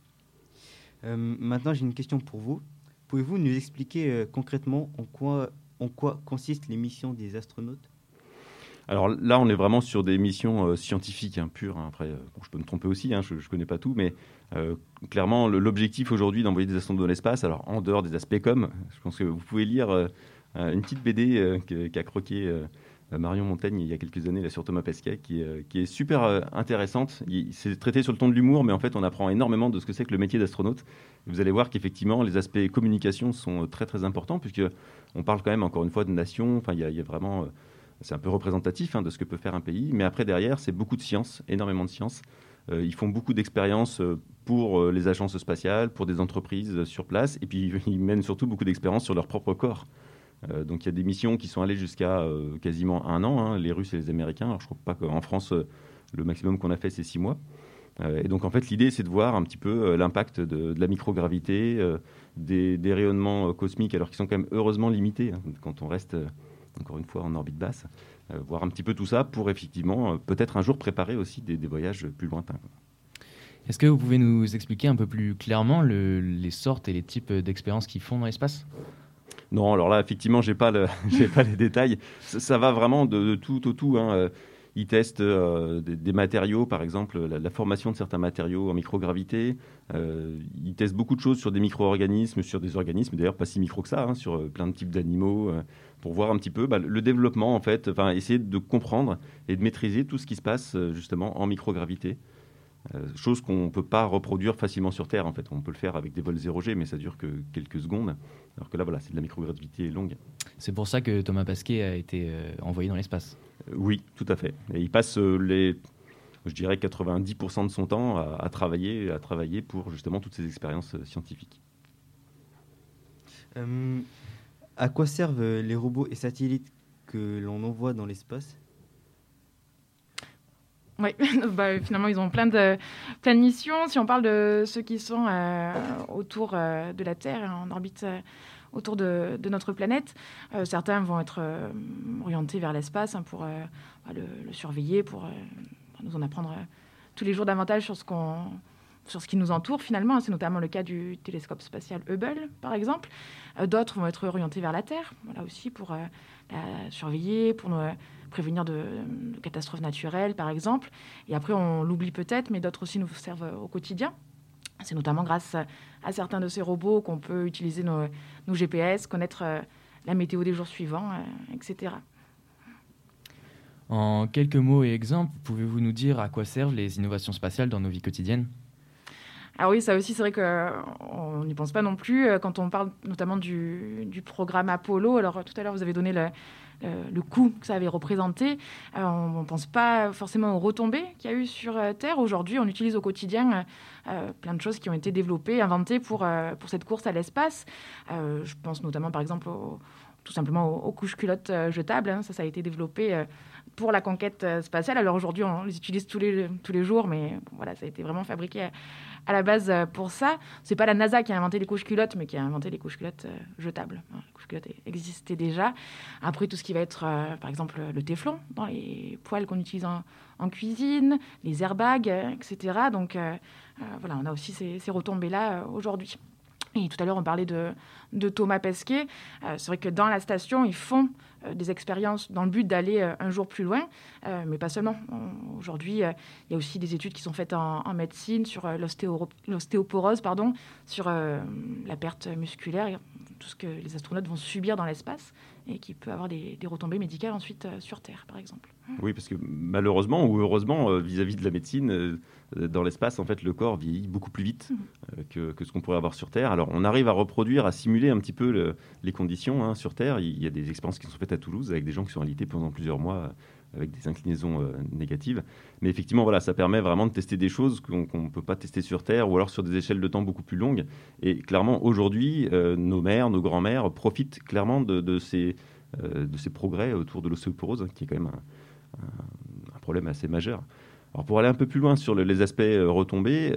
Maintenant, j'ai une question pour vous. Pouvez-vous nous expliquer concrètement en quoi consistent les missions des astronautes ? Alors là, on est vraiment sur des missions scientifiques pures. Après, je peux me tromper aussi, je ne connais pas tout, mais clairement, l'objectif aujourd'hui d'envoyer des astronautes dans l'espace, alors en dehors des aspects com, je pense que vous pouvez lire une petite BD qu'a croqué Marion Montaigne il y a quelques années là, sur Thomas Pesquet, qui est super intéressante. C'est traité sur le ton de l'humour, mais en fait on apprend énormément de ce que c'est que le métier d'astronaute. Et vous allez voir qu'effectivement les aspects communication sont très très importants, puisqu'on parle quand même encore une fois de nation, enfin, il y a vraiment, c'est un peu représentatif de ce que peut faire un pays, mais après derrière c'est beaucoup de science, énormément de science. Ils font beaucoup d'expériences pour les agences spatiales, pour des entreprises sur place, et puis ils mènent surtout beaucoup d'expériences sur leur propre corps. Donc il y a des missions qui sont allées jusqu'à quasiment 1 an, les Russes et les Américains. Alors, je ne crois pas qu'en France, le maximum qu'on a fait, c'est 6 mois. Et donc en fait, l'idée, c'est de voir un petit peu l'impact de la microgravité, des rayonnements cosmiques, alors qu'ils sont quand même heureusement limités quand on reste, encore une fois, en orbite basse. Voir un petit peu tout ça pour effectivement, peut-être un jour préparer aussi des voyages plus lointains. Est-ce que vous pouvez nous expliquer un peu plus clairement les sortes et les types d'expériences qu'ils font dans l'espace ? Non, alors là, effectivement, j'ai pas les détails. Ça va vraiment de tout au tout. Ils testent des matériaux, par exemple, la formation de certains matériaux en microgravité. Ils testent beaucoup de choses sur des micro-organismes, sur des organismes, d'ailleurs pas si micro que ça, sur plein de types d'animaux, pour voir un petit peu le développement, en fait, essayer de comprendre et de maîtriser tout ce qui se passe, justement, en microgravité. Chose qu'on ne peut pas reproduire facilement sur Terre. En fait, on peut le faire avec des vols 0G, mais ça dure que quelques secondes. Alors que là, voilà, c'est de la microgravité longue. C'est pour ça que Thomas Pesquet a été envoyé dans l'espace. Oui, tout à fait. Et il passe je dirais 90% de son temps à travailler pour justement toutes ces expériences scientifiques. À quoi servent les robots et satellites que l'on envoie dans l'espace ? Oui, finalement, ils ont plein de missions. Si on parle de ceux qui sont autour de la Terre, en orbite autour de notre planète, certains vont être orientés vers l'espace pour le surveiller, pour nous en apprendre tous les jours davantage sur ce qui nous entoure finalement. C'est notamment le cas du télescope spatial Hubble, par exemple. D'autres vont être orientés vers la Terre, voilà aussi pour la surveiller, pour nous prévenir de catastrophes naturelles, par exemple. Et après, on l'oublie peut-être, mais d'autres aussi nous servent au quotidien. C'est notamment grâce à certains de ces robots qu'on peut utiliser nos GPS, connaître la météo des jours suivants, etc. En quelques mots et exemples, pouvez-vous nous dire à quoi servent les innovations spatiales dans nos vies quotidiennes ? Ah oui, ça aussi, c'est vrai qu'on n'y pense pas non plus. Quand on parle notamment du programme Apollo, alors tout à l'heure, vous avez donné le coût que ça avait représenté. On ne pense pas forcément aux retombées qu'il y a eu sur Terre. Aujourd'hui, on utilise au quotidien plein de choses qui ont été développées, inventées pour cette course à l'espace. Je pense notamment, par exemple, tout simplement aux couches culottes jetables. Ça a été développé pour la conquête spatiale. Alors aujourd'hui, on les utilise tous les jours, mais voilà, ça a été vraiment fabriqué à la base pour ça. C'est pas la NASA qui a inventé les couches culottes, mais qui a inventé les couches culottes jetables. Les couches culottes existaient déjà. Après, tout ce qui va être, par exemple, le téflon dans les poêles qu'on utilise en cuisine, les airbags, etc. Donc voilà, on a aussi ces retombées-là aujourd'hui. Et tout à l'heure, on parlait de Thomas Pesquet. C'est vrai que dans la station, ils font des expériences dans le but d'aller un jour plus loin, mais pas seulement. Aujourd'hui, il y a aussi des études qui sont faites en médecine sur l'ostéoporose, sur la perte musculaire, tout ce que les astronautes vont subir dans l'espace et qui peut avoir des retombées médicales ensuite sur Terre, par exemple. Oui, parce que malheureusement ou heureusement, vis-à-vis de la médecine, dans l'espace, en fait, le corps vieillit beaucoup plus vite que ce qu'on pourrait avoir sur Terre. Alors, on arrive à reproduire, à simuler un petit peu les conditions sur Terre. Il y a des expériences qui sont faites à Toulouse avec des gens qui sont alités pendant plusieurs mois avec des inclinaisons négatives. Mais effectivement, voilà, ça permet vraiment de tester des choses qu'on ne peut pas tester sur Terre ou alors sur des échelles de temps beaucoup plus longues. Et clairement, aujourd'hui, nos mères, nos grands-mères profitent clairement de ces progrès autour de l'ostéoporose, qui est quand même un problème assez majeur. Alors pour aller un peu plus loin sur les aspects retombés,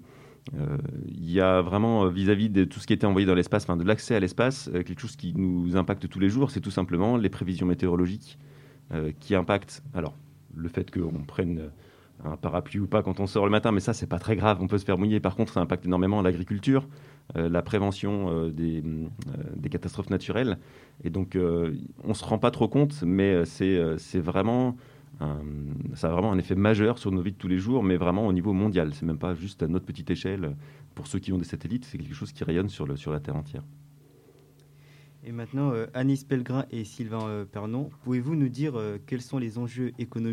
il y a vraiment vis-à-vis de tout ce qui était envoyé dans l'espace, de l'accès à l'espace, quelque chose qui nous impacte tous les jours, c'est tout simplement les prévisions météorologiques qui impactent le fait qu'on prenne un parapluie ou pas quand on sort le matin, mais ça c'est pas très grave, on peut se faire mouiller. Par contre, ça impacte énormément l'agriculture, la prévention des catastrophes naturelles, et donc on se rend pas trop compte, mais c'est vraiment ça a vraiment un effet majeur sur nos vies de tous les jours, mais vraiment au niveau mondial. C'est même pas juste à notre petite échelle. Pour ceux qui ont des satellites, c'est quelque chose qui rayonne sur la Terre entière. Et maintenant, Anis Pellegrin et Sylvain Pernon, pouvez-vous nous dire quels sont les enjeux économiques ?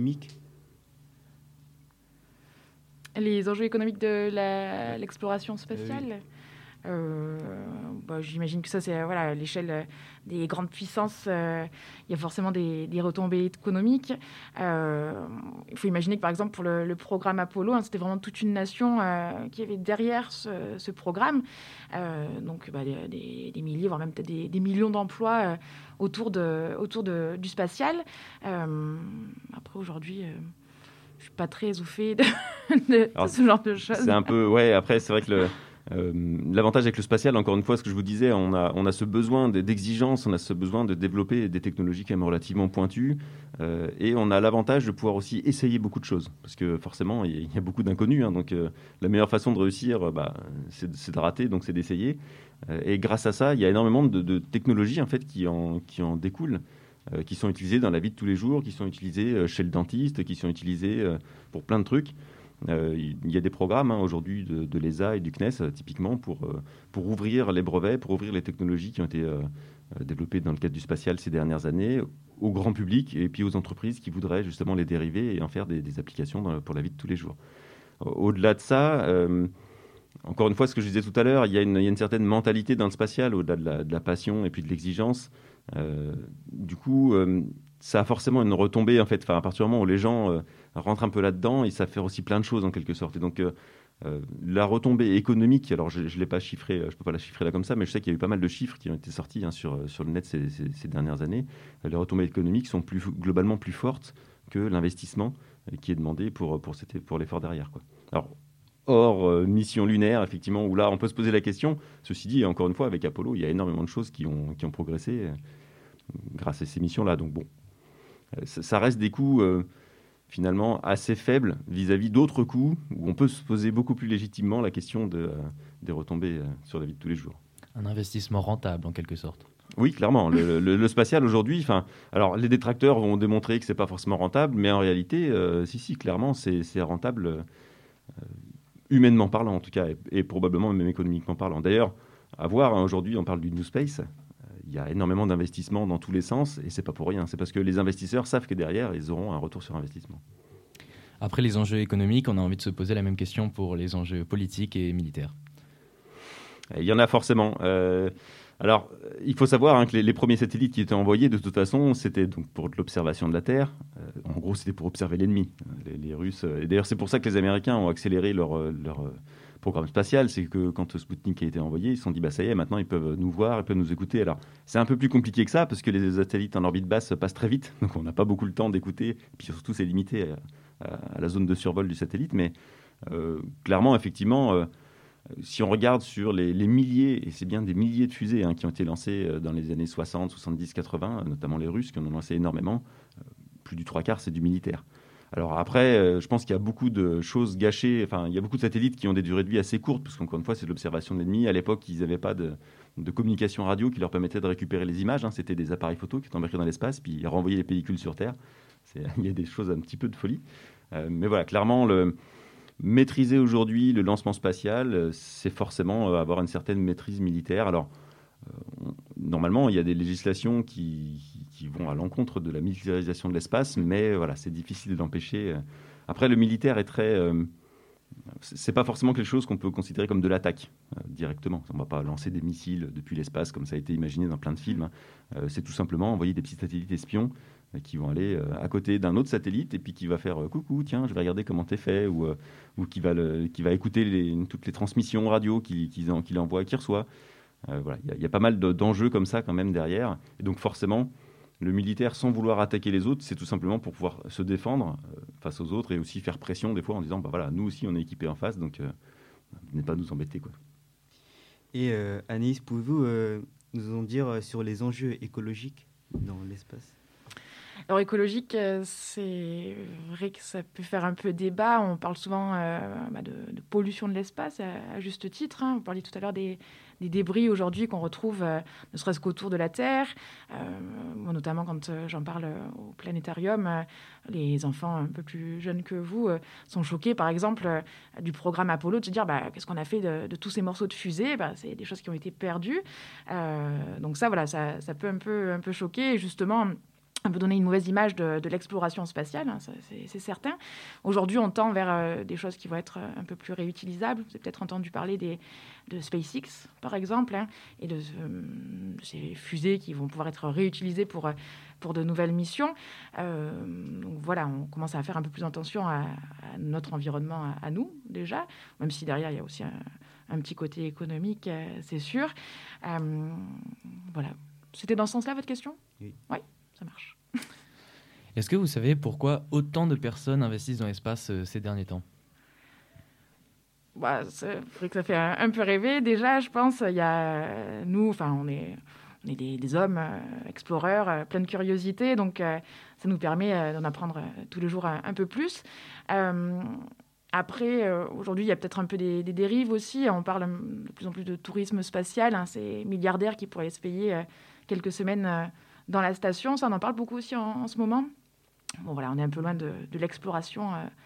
Les enjeux économiques de l'exploration spatiale j'imagine que ça, c'est à l'échelle des grandes puissances. Il y a forcément des retombées économiques. Il faut imaginer que, par exemple, pour le programme Apollo, c'était vraiment toute une nation qui avait derrière ce programme. Donc, des milliers, voire même peut-être des millions d'emplois autour du spatial. Après, aujourd'hui... je suis pas très au fait de ce genre de choses. C'est un peu... Ouais, après, c'est vrai que l'avantage avec le spatial, encore une fois, ce que je vous disais, on a ce besoin d'exigence, on a ce besoin de développer des technologies quand même relativement pointues, et on a l'avantage de pouvoir aussi essayer beaucoup de choses, parce que forcément, il y a beaucoup d'inconnus, donc la meilleure façon de réussir, c'est de rater, donc c'est d'essayer. Et grâce à ça, il y a énormément de technologies en fait, qui en découlent, qui sont utilisées dans la vie de tous les jours, qui sont utilisées chez le dentiste, qui sont utilisées pour plein de trucs. Il y a des programmes aujourd'hui de l'ESA et du CNES, typiquement, pour ouvrir les brevets, pour ouvrir les technologies qui ont été développées dans le cadre du spatial ces dernières années au grand public et puis aux entreprises qui voudraient justement les dériver et en faire des applications pour la vie de tous les jours. Au-delà de ça, encore une fois, ce que je disais tout à l'heure, il y a une certaine mentalité dans le spatial, au-delà de la passion et puis de l'exigence. Du coup, ça a forcément une retombée, en fait. Enfin, à partir du moment où les gens rentrent un peu là-dedans, et ça fait aussi plein de choses, en quelque sorte. Et donc, la retombée économique, alors je ne l'ai pas chiffrée, je ne peux pas la chiffrer là comme ça, mais je sais qu'il y a eu pas mal de chiffres qui ont été sortis sur le net ces dernières années. Les retombées économiques sont globalement plus fortes que l'investissement qui est demandé pour l'effort derrière, quoi. Alors, hors mission lunaire, effectivement, où là, on peut se poser la question. Ceci dit, encore une fois, avec Apollo, il y a énormément de choses qui ont progressé grâce à ces missions-là. Donc bon, ça reste des coûts finalement assez faibles vis-à-vis d'autres coûts où on peut se poser beaucoup plus légitimement la question des retombées sur la vie de tous les jours. Un investissement rentable, en quelque sorte. Oui, clairement. Le spatial aujourd'hui, alors les détracteurs vont démontrer que c'est pas forcément rentable, mais en réalité, si, clairement, c'est rentable, humainement parlant en tout cas, et probablement même économiquement parlant. D'ailleurs, à voir, aujourd'hui, on parle du New Space. Il y a énormément d'investissements dans tous les sens, et c'est pas pour rien. C'est parce que les investisseurs savent que derrière, ils auront un retour sur investissement. Après les enjeux économiques, on a envie de se poser la même question pour les enjeux politiques et militaires. Il y en a forcément. Alors, il faut savoir que les premiers satellites qui étaient envoyés, de toute façon, c'était donc pour l'observation de la Terre. En gros, c'était pour observer l'ennemi, les Russes. Et d'ailleurs, c'est pour ça que les Américains ont accéléré leur programme spatial. C'est que quand Sputnik a été envoyé, ils se sont dit, ça y est, maintenant, ils peuvent nous voir, ils peuvent nous écouter. Alors, c'est un peu plus compliqué que ça, parce que les satellites en orbite basse passent très vite. Donc, on n'a pas beaucoup le temps d'écouter. Et puis, surtout, c'est limité à la zone de survol du satellite. Mais clairement, effectivement... si on regarde sur les milliers, et c'est bien des milliers de fusées qui ont été lancées dans les années 60, 70, 80, notamment les Russes qui en ont lancé énormément, plus du 3/4 c'est du militaire. Alors après, je pense qu'il y a beaucoup de choses gâchées, il y a beaucoup de satellites qui ont des durées de vie assez courtes, parce qu'encore une fois c'est de l'observation de l'ennemi. À l'époque, ils n'avaient pas de communication radio qui leur permettait de récupérer les images, c'était des appareils photo qui étaient embarqués dans l'espace, puis ils renvoyaient les pellicules sur Terre. Il y a des choses un petit peu de folie. Mais voilà, clairement, maîtriser aujourd'hui le lancement spatial, c'est forcément avoir une certaine maîtrise militaire. Alors, normalement, il y a des législations qui vont à l'encontre de la militarisation de l'espace, mais voilà, c'est difficile d'empêcher. Après, le militaire est très... c'est pas forcément quelque chose qu'on peut considérer comme de l'attaque directement. On ne va pas lancer des missiles depuis l'espace comme ça a été imaginé dans plein de films. C'est tout simplement envoyer des petits satellites espions qui vont aller à côté d'un autre satellite et puis qui va faire coucou, tiens, je vais regarder comment t'es fait, ou qui va écouter toutes les transmissions radio qu'il envoie, qu'il reçoit. Voilà, il y a pas mal d'enjeux comme ça quand même derrière. Et donc forcément, le militaire, sans vouloir attaquer les autres, c'est tout simplement pour pouvoir se défendre face aux autres et aussi faire pression des fois en disant, voilà, nous aussi on est équipés en face, donc venez pas nous embêter, quoi. Et Anaïs, pouvez-vous nous en dire sur les enjeux écologiques dans l'espace ? Alors écologique, c'est vrai que ça peut faire un peu débat. On parle souvent de pollution de l'espace, à juste titre. Vous parliez tout à l'heure des débris aujourd'hui qu'on retrouve, ne serait-ce qu'autour de la Terre. Moi, notamment quand j'en parle au planétarium, les enfants un peu plus jeunes que vous sont choqués, par exemple, du programme Apollo, de se dire qu'est-ce qu'on a fait de tous ces morceaux de fusée. C'est des choses qui ont été perdues. Donc ça, voilà, ça peut un peu choquer. Et justement, un peu donner une mauvaise image de l'exploration spatiale, c'est certain. Aujourd'hui, on tend vers des choses qui vont être un peu plus réutilisables. Vous avez peut-être entendu parler de SpaceX, par exemple, et de ces fusées qui vont pouvoir être réutilisées pour de nouvelles missions. Donc voilà, on commence à faire un peu plus attention à notre environnement, à nous, déjà, même si derrière, il y a aussi un petit côté économique, c'est sûr. Voilà. C'était dans ce sens-là, votre question ? Oui. Oui. Ça marche. Est-ce que vous savez pourquoi autant de personnes investissent dans l'espace ces derniers temps ? C'est vrai que ça fait un peu rêver. Déjà, je pense, il y a nous, on est des hommes exploreurs, plein de curiosité, donc ça nous permet d'en apprendre tous les jours un peu plus. Après, aujourd'hui, il y a peut-être un peu des dérives aussi. On parle de plus en plus de tourisme spatial. Ces milliardaires qui pourraient se payer quelques semaines dans la station, ça on en parle beaucoup aussi en ce moment. Bon voilà, on est un peu loin de l'exploration,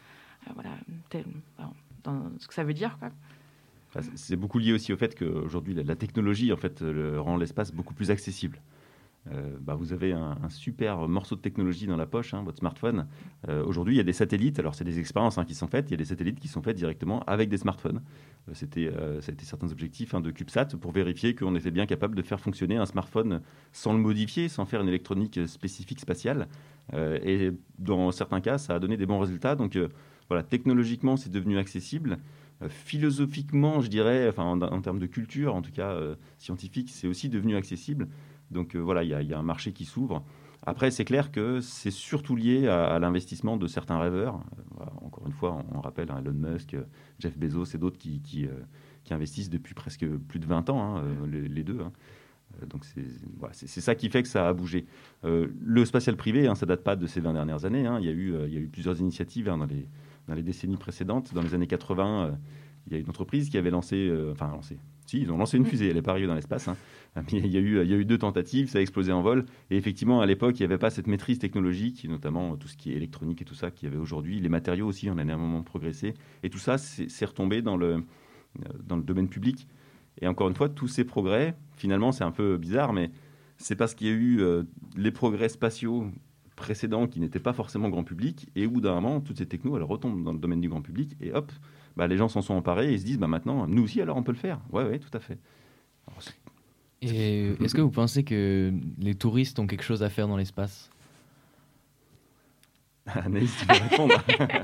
dans ce que ça veut dire, quoi. C'est beaucoup lié aussi au fait qu'aujourd'hui la technologie en fait rend l'espace beaucoup plus accessible. vous avez un super morceau de technologie dans la poche, votre smartphone. Aujourd'hui, il y a des satellites, alors c'est des expériences qui sont faites, il y a des satellites qui sont faites directement avec des smartphones. Ça a été certains objectifs de CubeSat pour vérifier qu'on était bien capable de faire fonctionner un smartphone sans le modifier, sans faire une électronique spécifique spatiale. Et dans certains cas, ça a donné des bons résultats. Donc voilà, technologiquement, c'est devenu accessible. Philosophiquement, je dirais, en termes de culture, en tout cas scientifique, c'est aussi devenu accessible. Donc voilà, il y a un marché qui s'ouvre. Après, c'est clair que c'est surtout lié à l'investissement de certains rêveurs. Voilà, encore une fois, on rappelle Elon Musk, Jeff Bezos et d'autres qui investissent depuis presque plus de 20 ans, les deux. Donc c'est ça qui fait que ça a bougé. Le spatial privé, ça ne date pas de ces 20 dernières années. Il y a eu plusieurs initiatives dans les décennies précédentes. Dans les années 80, il y a une entreprise qui avait ils ont lancé une fusée, elle n'est pas arrivée dans l'espace. Mais il y a eu 2 tentatives, ça a explosé en vol. Et effectivement, à l'époque, il n'y avait pas cette maîtrise technologique, notamment tout ce qui est électronique et tout ça qu'il y avait aujourd'hui. Les matériaux aussi, on a énormément progressé. Et tout ça, c'est retombé dans le domaine public. Et encore une fois, tous ces progrès, finalement, c'est un peu bizarre, mais c'est parce qu'il y a eu les progrès spatiaux précédents qui n'étaient pas forcément grand public, et au bout d'un moment, toutes ces technos, elles retombent dans le domaine du grand public, et hop, les gens s'en sont emparés, et ils se disent, maintenant, nous aussi, alors on peut le faire. Ouais, tout à fait. Alors, et est-ce que vous pensez que les touristes ont quelque chose à faire dans l'espace ? Anaïs, tu peux répondre.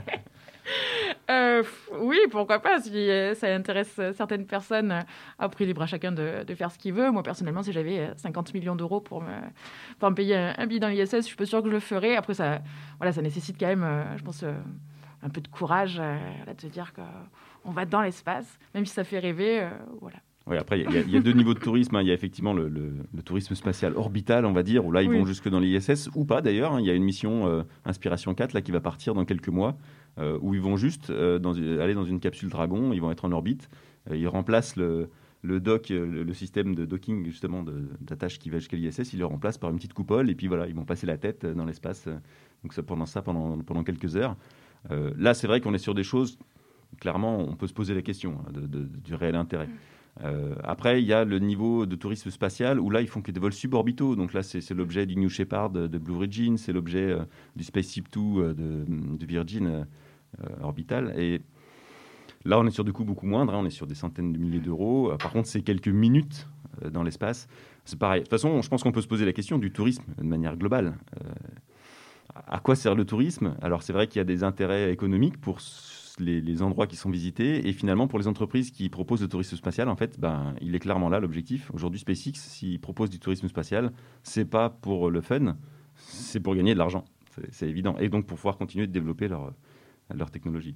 Oui, pourquoi pas, si ça intéresse certaines personnes. Après, libre à chacun de faire ce qu'il veut. Moi, personnellement, si j'avais 50 millions d'euros pour me payer un billet dans l'ISS, je suis pas sûre que je le ferais. Après, ça nécessite quand même, je pense, un peu de courage de se dire qu'on va dans l'espace, même si ça fait rêver. Voilà. Oui, après, il y a 2 niveaux de tourisme. Il y a effectivement le tourisme spatial orbital, on va dire, où là, ils vont jusque dans l'ISS, ou pas d'ailleurs. Il y a une mission Inspiration 4 là, qui va partir dans quelques mois, où ils vont juste aller dans une capsule Dragon, ils vont être en orbite. Ils remplacent le dock, le système de docking, justement, d'attache qui va jusqu'à l'ISS, ils le remplacent par une petite coupole, et puis voilà, ils vont passer la tête dans l'espace. Donc pendant quelques heures. Là, c'est vrai qu'on est sur des choses, clairement, on peut se poser la question du réel intérêt. Après, il y a le niveau de tourisme spatial où là, ils font que des vols suborbitaux. Donc là, c'est l'objet du New Shepard de Blue Origin, c'est l'objet du Spaceship 2 de Virgin Orbital. Et là, on est sur des coûts beaucoup moindres. On est sur des centaines de milliers d'euros. Par contre, c'est quelques minutes dans l'espace. C'est pareil. De toute façon, je pense qu'on peut se poser la question du tourisme de manière globale. À quoi sert le tourisme ? Alors, c'est vrai qu'il y a des intérêts économiques pour les endroits qui sont visités, et finalement pour les entreprises qui proposent le tourisme spatial, en fait, il est clairement là l'objectif. Aujourd'hui, SpaceX, s'ils proposent du tourisme spatial, c'est pas pour le fun, c'est pour gagner de l'argent, c'est évident, et donc pour pouvoir continuer de développer leur technologie.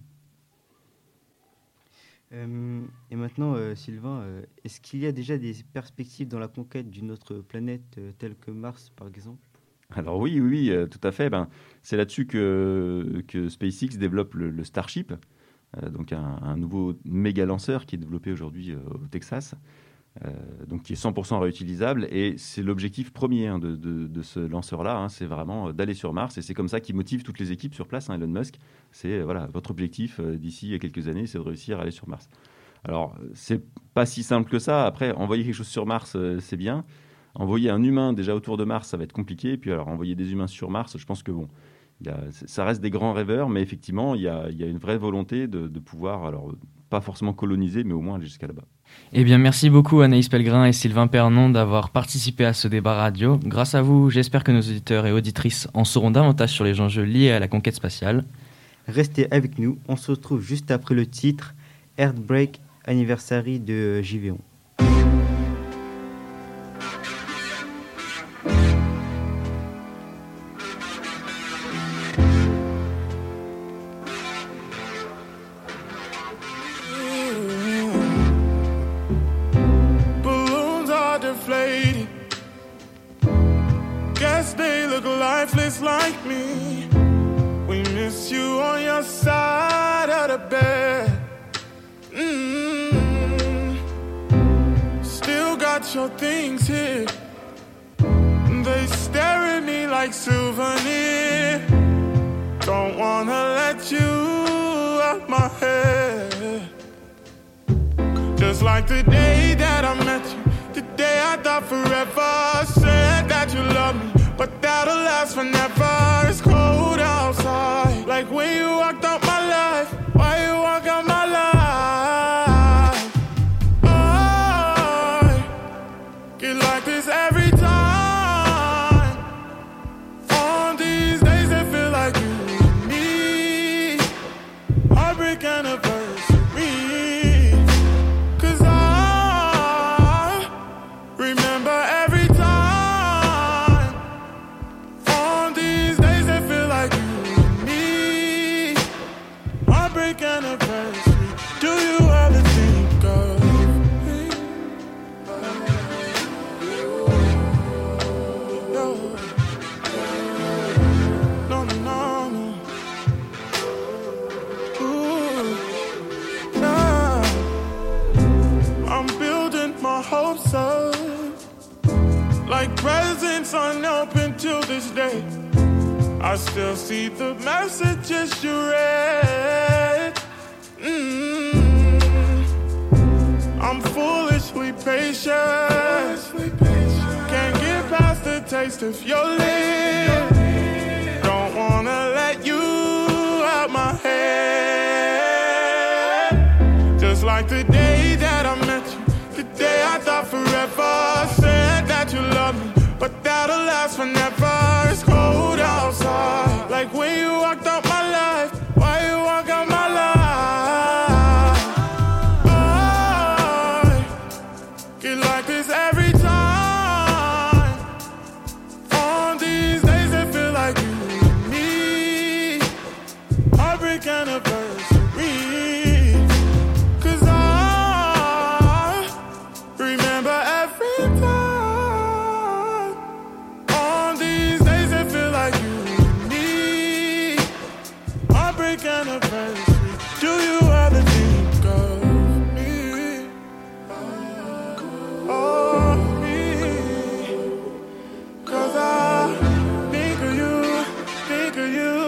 Et maintenant, Sylvain, est-ce qu'il y a déjà des perspectives dans la conquête d'une autre planète telle que Mars, par exemple ? Alors oui, tout à fait. C'est là-dessus que SpaceX développe le Starship, donc un nouveau méga lanceur qui est développé aujourd'hui au Texas, donc qui est 100% réutilisable. Et c'est l'objectif premier de ce lanceur-là, c'est vraiment d'aller sur Mars. Et c'est comme ça qu'il motive toutes les équipes sur place, Elon Musk. C'est votre objectif d'ici quelques années, c'est de réussir à aller sur Mars. Alors, c'est pas si simple que ça. Après, envoyer quelque chose sur Mars, c'est bien. Envoyer un humain déjà autour de Mars, ça va être compliqué. Et puis alors, envoyer des humains sur Mars, je pense que ça reste des grands rêveurs, mais effectivement, il y a une vraie volonté de pouvoir, alors pas forcément coloniser, mais au moins aller jusqu'à là-bas. Eh bien, merci beaucoup Anaïs Pellegrin et Sylvain Pernon d'avoir participé à ce débat radio. Grâce à vous, j'espère que nos auditeurs et auditrices en sauront davantage sur les enjeux liés à la conquête spatiale. Restez avec nous, on se retrouve juste après le titre Heartbreak Anniversary de JVon. lifeless like me. We miss you on your side of the bed. Still got your things here. They stare at me like souvenir. Don't wanna let you out my head. Just like the day that I met you, the day I I thought forever. Said that you love me, but that'll last forever. It's cold outside, like when you walked out my life. Why you walk out my life? I get like this every time. On these days it feel like you and me. Heartbreak anniversary. 'Cause I remember every time. On these days it feel like you and me. Heartbreak anniversary. Do you ever think of me? No, no, no, no. Ooh, nah. I'm building my hopes up, like presents unopened till this day. I still see the messages you read. I'm foolishly patient. Can't get past the taste of your lips. Don't wanna let you out my head. Just like the day that I met you, the day I thought forever. Said that you love me, but that'll last forever. It's cold outside, like when you walked out my life. Why you walk out my life? I get like this every time. On these days it feel like you and me. Heartbreak anniversary. 'Cause I remember every time. On these days it feel like you and me. Heartbreak anniversary. Do you ever think of me? Oh, me. 'Cause I think of you, think of you.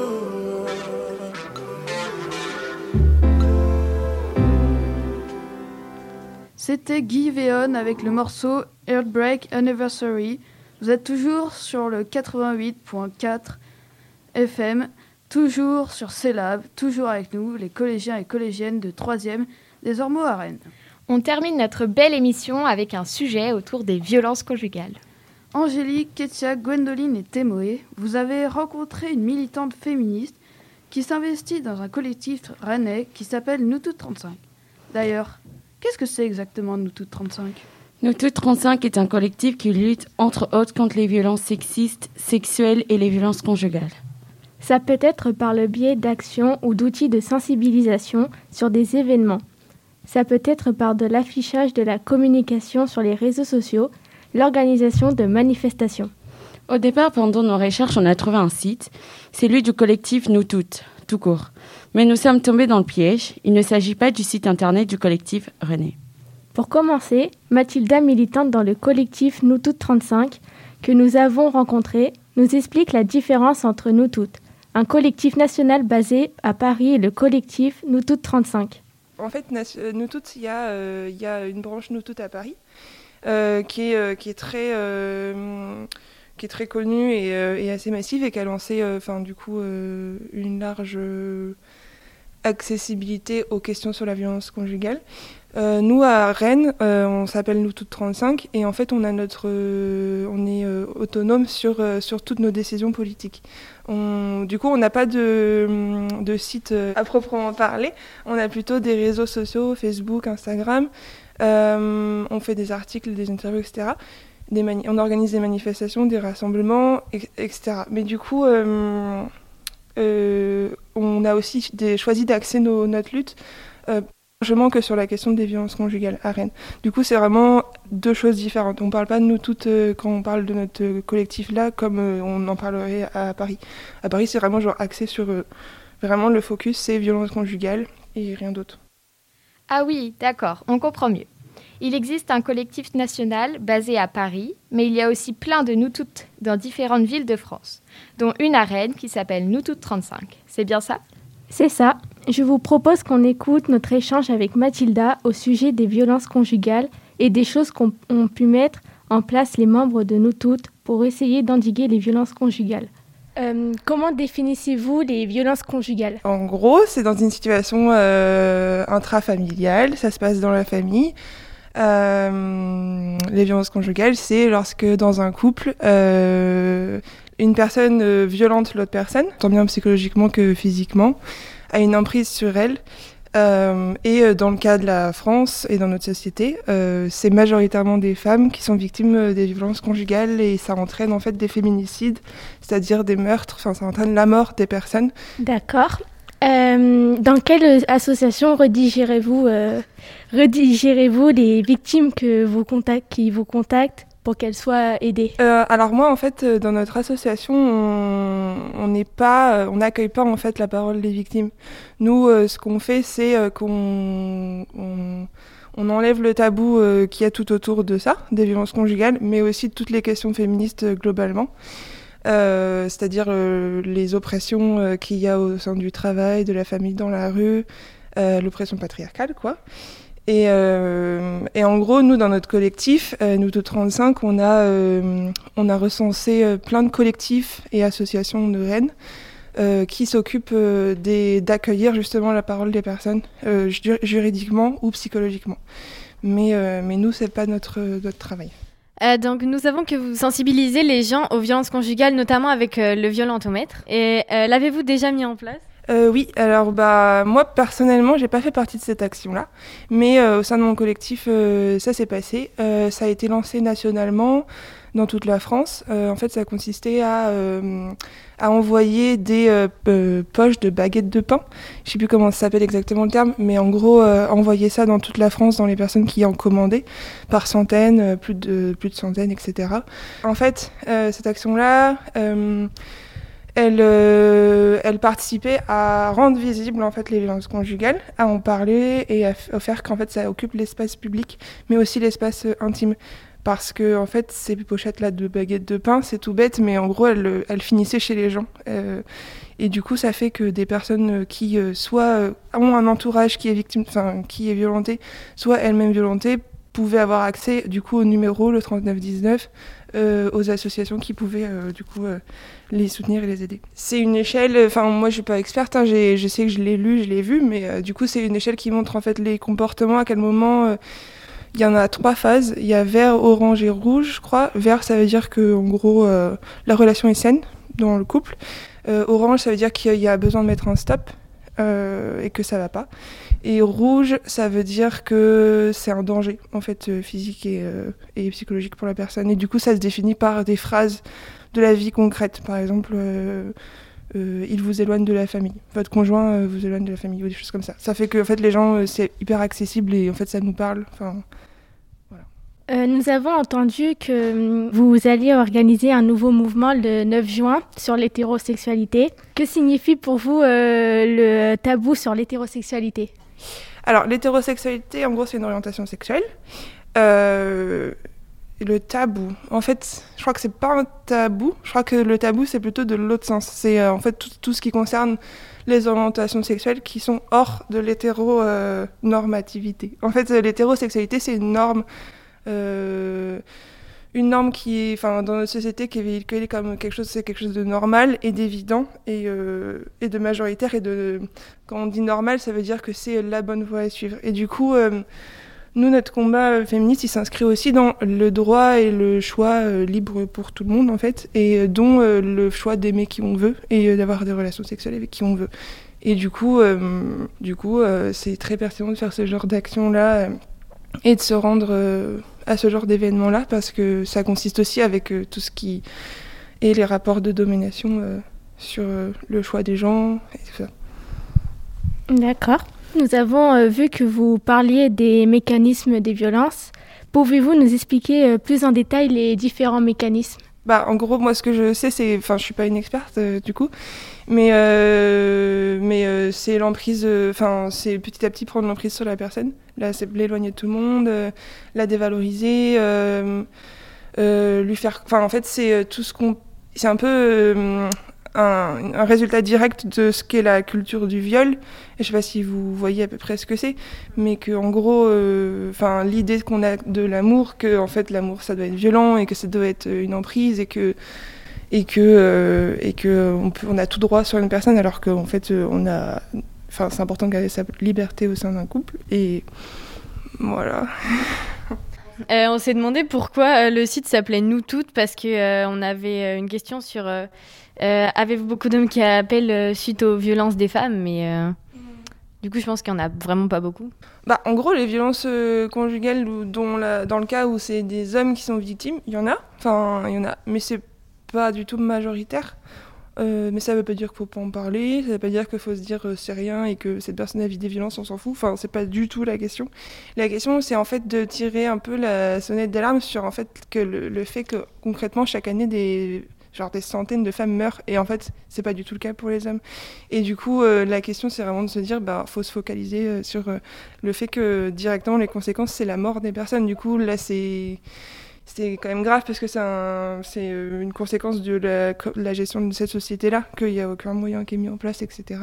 C'était Guy Véon avec le morceau Heartbreak Anniversary. Vous êtes toujours sur le 88.4 FM, toujours sur CELAB, toujours avec nous, les collégiens et collégiennes de 3e des Ormeaux à Rennes. On termine notre belle émission avec un sujet autour des violences conjugales. Angélique, Ketia, Gwendoline et Témoé, vous avez rencontré une militante féministe qui s'investit dans un collectif rennais qui s'appelle Nous Toutes 35. D'ailleurs, qu'est-ce que c'est exactement Nous Toutes 35 ? Nous Toutes 35 est un collectif qui lutte entre autres contre les violences sexistes, sexuelles et les violences conjugales. Ça peut être par le biais d'actions ou d'outils de sensibilisation sur des événements. Ça peut être par de l'affichage de la communication sur les réseaux sociaux, l'organisation de manifestations. Au départ, pendant nos recherches, on a trouvé un site, celui du collectif Nous Toutes, tout court. Mais nous sommes tombés dans le piège, il ne s'agit pas du site internet du collectif rennais. Pour commencer, Mathilda, militante dans le collectif Nous Toutes 35, que nous avons rencontré, nous explique la différence entre Nous Toutes, un collectif national basé à Paris et le collectif Nous Toutes 35. En fait, Nous Toutes, il y a une branche Nous Toutes à Paris qui est très connue et assez massive et qui a lancé une large accessibilité aux questions sur la violence conjugale. Nous, à Rennes, on s'appelle Nous Toutes 35 et en fait, on est autonome sur toutes nos décisions politiques. Du coup, on n'a pas de site à proprement parler. On a plutôt des réseaux sociaux, Facebook, Instagram. On fait des articles, des interviews, etc. On organise des manifestations, des rassemblements, etc. Mais du coup, on a aussi choisi d'axer notre lutte largement que sur la question des violences conjugales à Rennes. Du coup, c'est vraiment deux choses différentes. On ne parle pas de nous toutes quand on parle de notre collectif là, comme on en parlerait à Paris. À Paris, c'est vraiment axé sur vraiment le focus, c'est violences conjugales et rien d'autre. Ah oui, d'accord, on comprend mieux. Il existe un collectif national basé à Paris, mais il y a aussi plein de Nous Toutes dans différentes villes de France, dont une à Rennes qui s'appelle Nous Toutes 35. C'est bien ça ? C'est ça. Je vous propose qu'on écoute notre échange avec Mathilda au sujet des violences conjugales et des choses qu'ont pu mettre en place les membres de Nous Toutes pour essayer d'endiguer les violences conjugales. Comment définissez-vous les violences conjugales ? En gros, c'est dans une situation intrafamiliale, ça se passe dans la famille. Les violences conjugales, c'est lorsque dans un couple, une personne violente l'autre personne, tant bien psychologiquement que physiquement, a une emprise sur elle. Et dans le cas de la France et dans notre société, c'est majoritairement des femmes qui sont victimes des violences conjugales et ça entraîne en fait des féminicides, c'est-à-dire des meurtres, enfin ça entraîne la mort des personnes. D'accord. Dans quelle association redigérez-vous les victimes qui vous contactent pour qu'elles soient aidées ? Alors moi en fait dans notre association on n'accueille pas en fait la parole des victimes. Nous ce qu'on fait c'est qu'on enlève le tabou qu'il y a tout autour de ça, des violences conjugales, mais aussi de toutes les questions féministes globalement. C'est-à-dire les oppressions qu'il y a au sein du travail, de la famille dans la rue, l'oppression patriarcale quoi. Et en gros, nous, dans notre collectif, Nous Toutes 35, on a recensé plein de collectifs et associations de Rennes qui s'occupent d'accueillir justement la parole des personnes, juridiquement ou psychologiquement. Mais nous, c'est pas notre travail. Donc nous savons que vous sensibilisez les gens aux violences conjugales, notamment avec le violentomètre. Et l'avez-vous déjà mis en place ? Oui, alors moi personnellement, j'ai pas fait partie de cette action-là, mais au sein de mon collectif, ça s'est passé. Ça a été lancé nationalement dans toute la France. En fait, ça consistait à envoyer des poches de baguettes de pain. Je sais plus comment ça s'appelle exactement le terme, mais en gros, envoyer ça dans toute la France, dans les personnes qui en commandaient, par centaines, plus de centaines, etc. En fait, cette action-là... Elle participait à rendre visible en fait les violences conjugales, à en parler et à faire qu'en fait ça occupe l'espace public, mais aussi l'espace intime. Parce que en fait ces pochettes là de baguettes de pain, c'est tout bête, mais en gros elles finissaient chez les gens. Et du coup ça fait que des personnes qui soit ont un entourage qui est victime, enfin qui est violenté, soit elles-mêmes violentées, pouvaient avoir accès du coup au numéro, le 3919, aux associations qui pouvaient du coup les soutenir et les aider. C'est une échelle, enfin moi je suis pas experte, hein, je sais que je l'ai lu, je l'ai vu, mais du coup c'est une échelle qui montre en fait les comportements, à quel moment il y en a 3 phases, il y a vert, orange et rouge je crois. Vert ça veut dire que en gros la relation est saine dans le couple, orange ça veut dire qu'il y a besoin de mettre un stop et que ça va pas. Et rouge, ça veut dire que c'est un danger, en fait, physique et psychologique pour la personne. Et du coup, ça se définit par des phrases de la vie concrète. Par exemple, il vous éloigne de la famille. Votre conjoint vous éloigne de la famille, ou des choses comme ça. Ça fait que, en fait, les gens, c'est hyper accessible et en fait, ça nous parle. Enfin, voilà. Nous avons entendu que vous alliez organiser un nouveau mouvement le 9 juin sur l'hétérosexualité. Que signifie pour vous le tabou sur l'hétérosexualité ? Alors, l'hétérosexualité, en gros, c'est une orientation sexuelle. Le tabou, en fait, je crois que c'est pas un tabou. Je crois que le tabou, c'est plutôt de l'autre sens. C'est en fait tout ce qui concerne les orientations sexuelles qui sont hors de l'hétéronormativité. En fait, l'hétérosexualité, c'est une norme qui est, enfin, dans notre société, qui est véhiculée comme quelque chose de normal et d'évident et de majoritaire. Et quand on dit normal, ça veut dire que c'est la bonne voie à suivre. Et du coup, nous, notre combat féministe, il s'inscrit aussi dans le droit et le choix libre pour tout le monde, en fait, et dont le choix d'aimer qui on veut et d'avoir des relations sexuelles avec qui on veut. Et du coup, c'est très pertinent de faire ce genre d'action-là et de se rendre à ce genre d'événement-là, parce que ça consiste aussi avec tout ce qui est les rapports de domination sur le choix des gens et tout ça. D'accord. Nous avons vu que vous parliez des mécanismes des violences. Pouvez-vous nous expliquer plus en détail les différents mécanismes ? En gros, moi, ce que je sais, je suis pas une experte du coup, mais c'est l'emprise, c'est petit à petit prendre l'emprise sur la personne. Là, c'est l'éloigner de tout le monde, la dévaloriser, lui faire, en fait, c'est tout ce qu'on, c'est un peu un résultat direct de ce qu'est la culture du viol. Et je sais pas si vous voyez à peu près ce que c'est, mais que en gros, l'idée qu'on a de l'amour, que en fait l'amour ça doit être violent et que ça doit être une emprise et que on a tout droit sur une personne alors qu'en fait c'est important qu'elle ait sa liberté au sein d'un couple et voilà. On s'est demandé pourquoi le site s'appelait Nous Toutes, parce que on avait une question sur avez-vous beaucoup d'hommes qui appellent suite aux violences des femmes, mais du coup je pense qu'il n'y en a vraiment pas beaucoup. En gros, les violences conjugales dans le cas où c'est des hommes qui sont victimes, il y en a, mais c'est pas du tout majoritaire. Mais ça veut pas dire qu'il faut pas en parler, ça veut pas dire qu'il faut se dire c'est rien et que cette personne a vécu des violences, on s'en fout. Enfin, c'est pas du tout la question. La question, c'est en fait de tirer un peu la sonnette d'alarme sur en fait que le fait que concrètement chaque année des centaines de femmes meurent et en fait c'est pas du tout le cas pour les hommes. Et du coup, la question c'est vraiment de se dire faut se focaliser sur le fait que directement les conséquences c'est la mort des personnes. Du coup là c'est quand même grave parce que c'est une conséquence de la gestion de cette société-là, qu'il n'y a aucun moyen qui est mis en place, etc.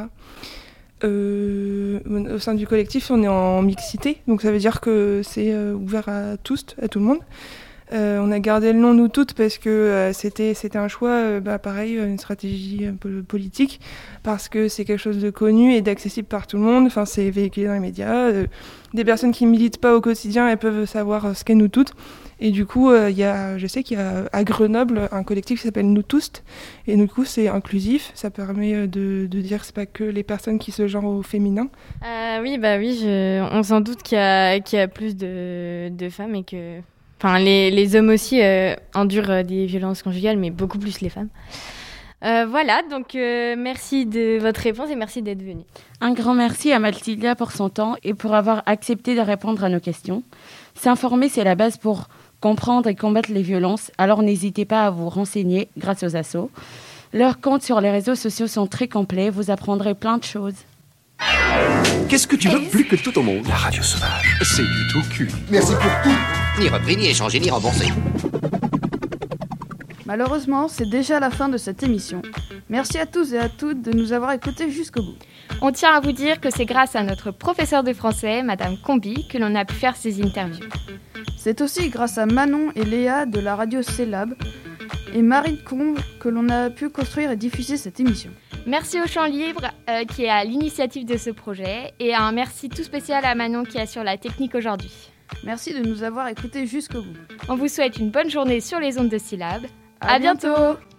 Au sein du collectif, on est en mixité, donc ça veut dire que c'est ouvert à tous, à tout le monde. On a gardé le nom Nous Toutes parce que c'était un choix, pareil, une stratégie un peu politique, parce que c'est quelque chose de connu et d'accessible par tout le monde. Enfin, c'est véhiculé dans les médias. Des personnes qui militent pas au quotidien, elles peuvent savoir ce qu'est Nous Toutes. Et du coup, je sais qu'il y a à Grenoble un collectif qui s'appelle Nous Tous. Et du coup, c'est inclusif. Ça permet de dire que c'est pas que les personnes qui se genrent au féminin. Oui, on s'en doute qu'il y a plus de femmes et que... Enfin, les hommes aussi endurent des violences conjugales, mais beaucoup plus les femmes. Voilà, donc merci de votre réponse et merci d'être venu. Un grand merci à Mathilda pour son temps et pour avoir accepté de répondre à nos questions. S'informer, c'est la base pour comprendre et combattre les violences, alors n'hésitez pas à vous renseigner grâce aux assos. Leurs comptes sur les réseaux sociaux sont très complets, vous apprendrez plein de choses. Qu'est-ce que tu veux plus que tout au monde? La radio sauvage, c'est du tout cul. Merci pour tout. Ni repris, ni échangé, ni remboursé. Malheureusement, c'est déjà la fin de cette émission. Merci à tous et à toutes de nous avoir écoutés jusqu'au bout. On tient à vous dire que c'est grâce à notre professeure de français, Madame Combi, que l'on a pu faire ces interviews. C'est aussi grâce à Manon et Léa de la radio C-Lab et Marie de Combe que l'on a pu construire et diffuser cette émission. Merci au Champ Libre qui est à l'initiative de ce projet et un merci tout spécial à Manon qui assure la technique aujourd'hui. Merci de nous avoir écoutés jusqu'au bout. On vous souhaite une bonne journée sur les ondes de C-Lab. À bientôt.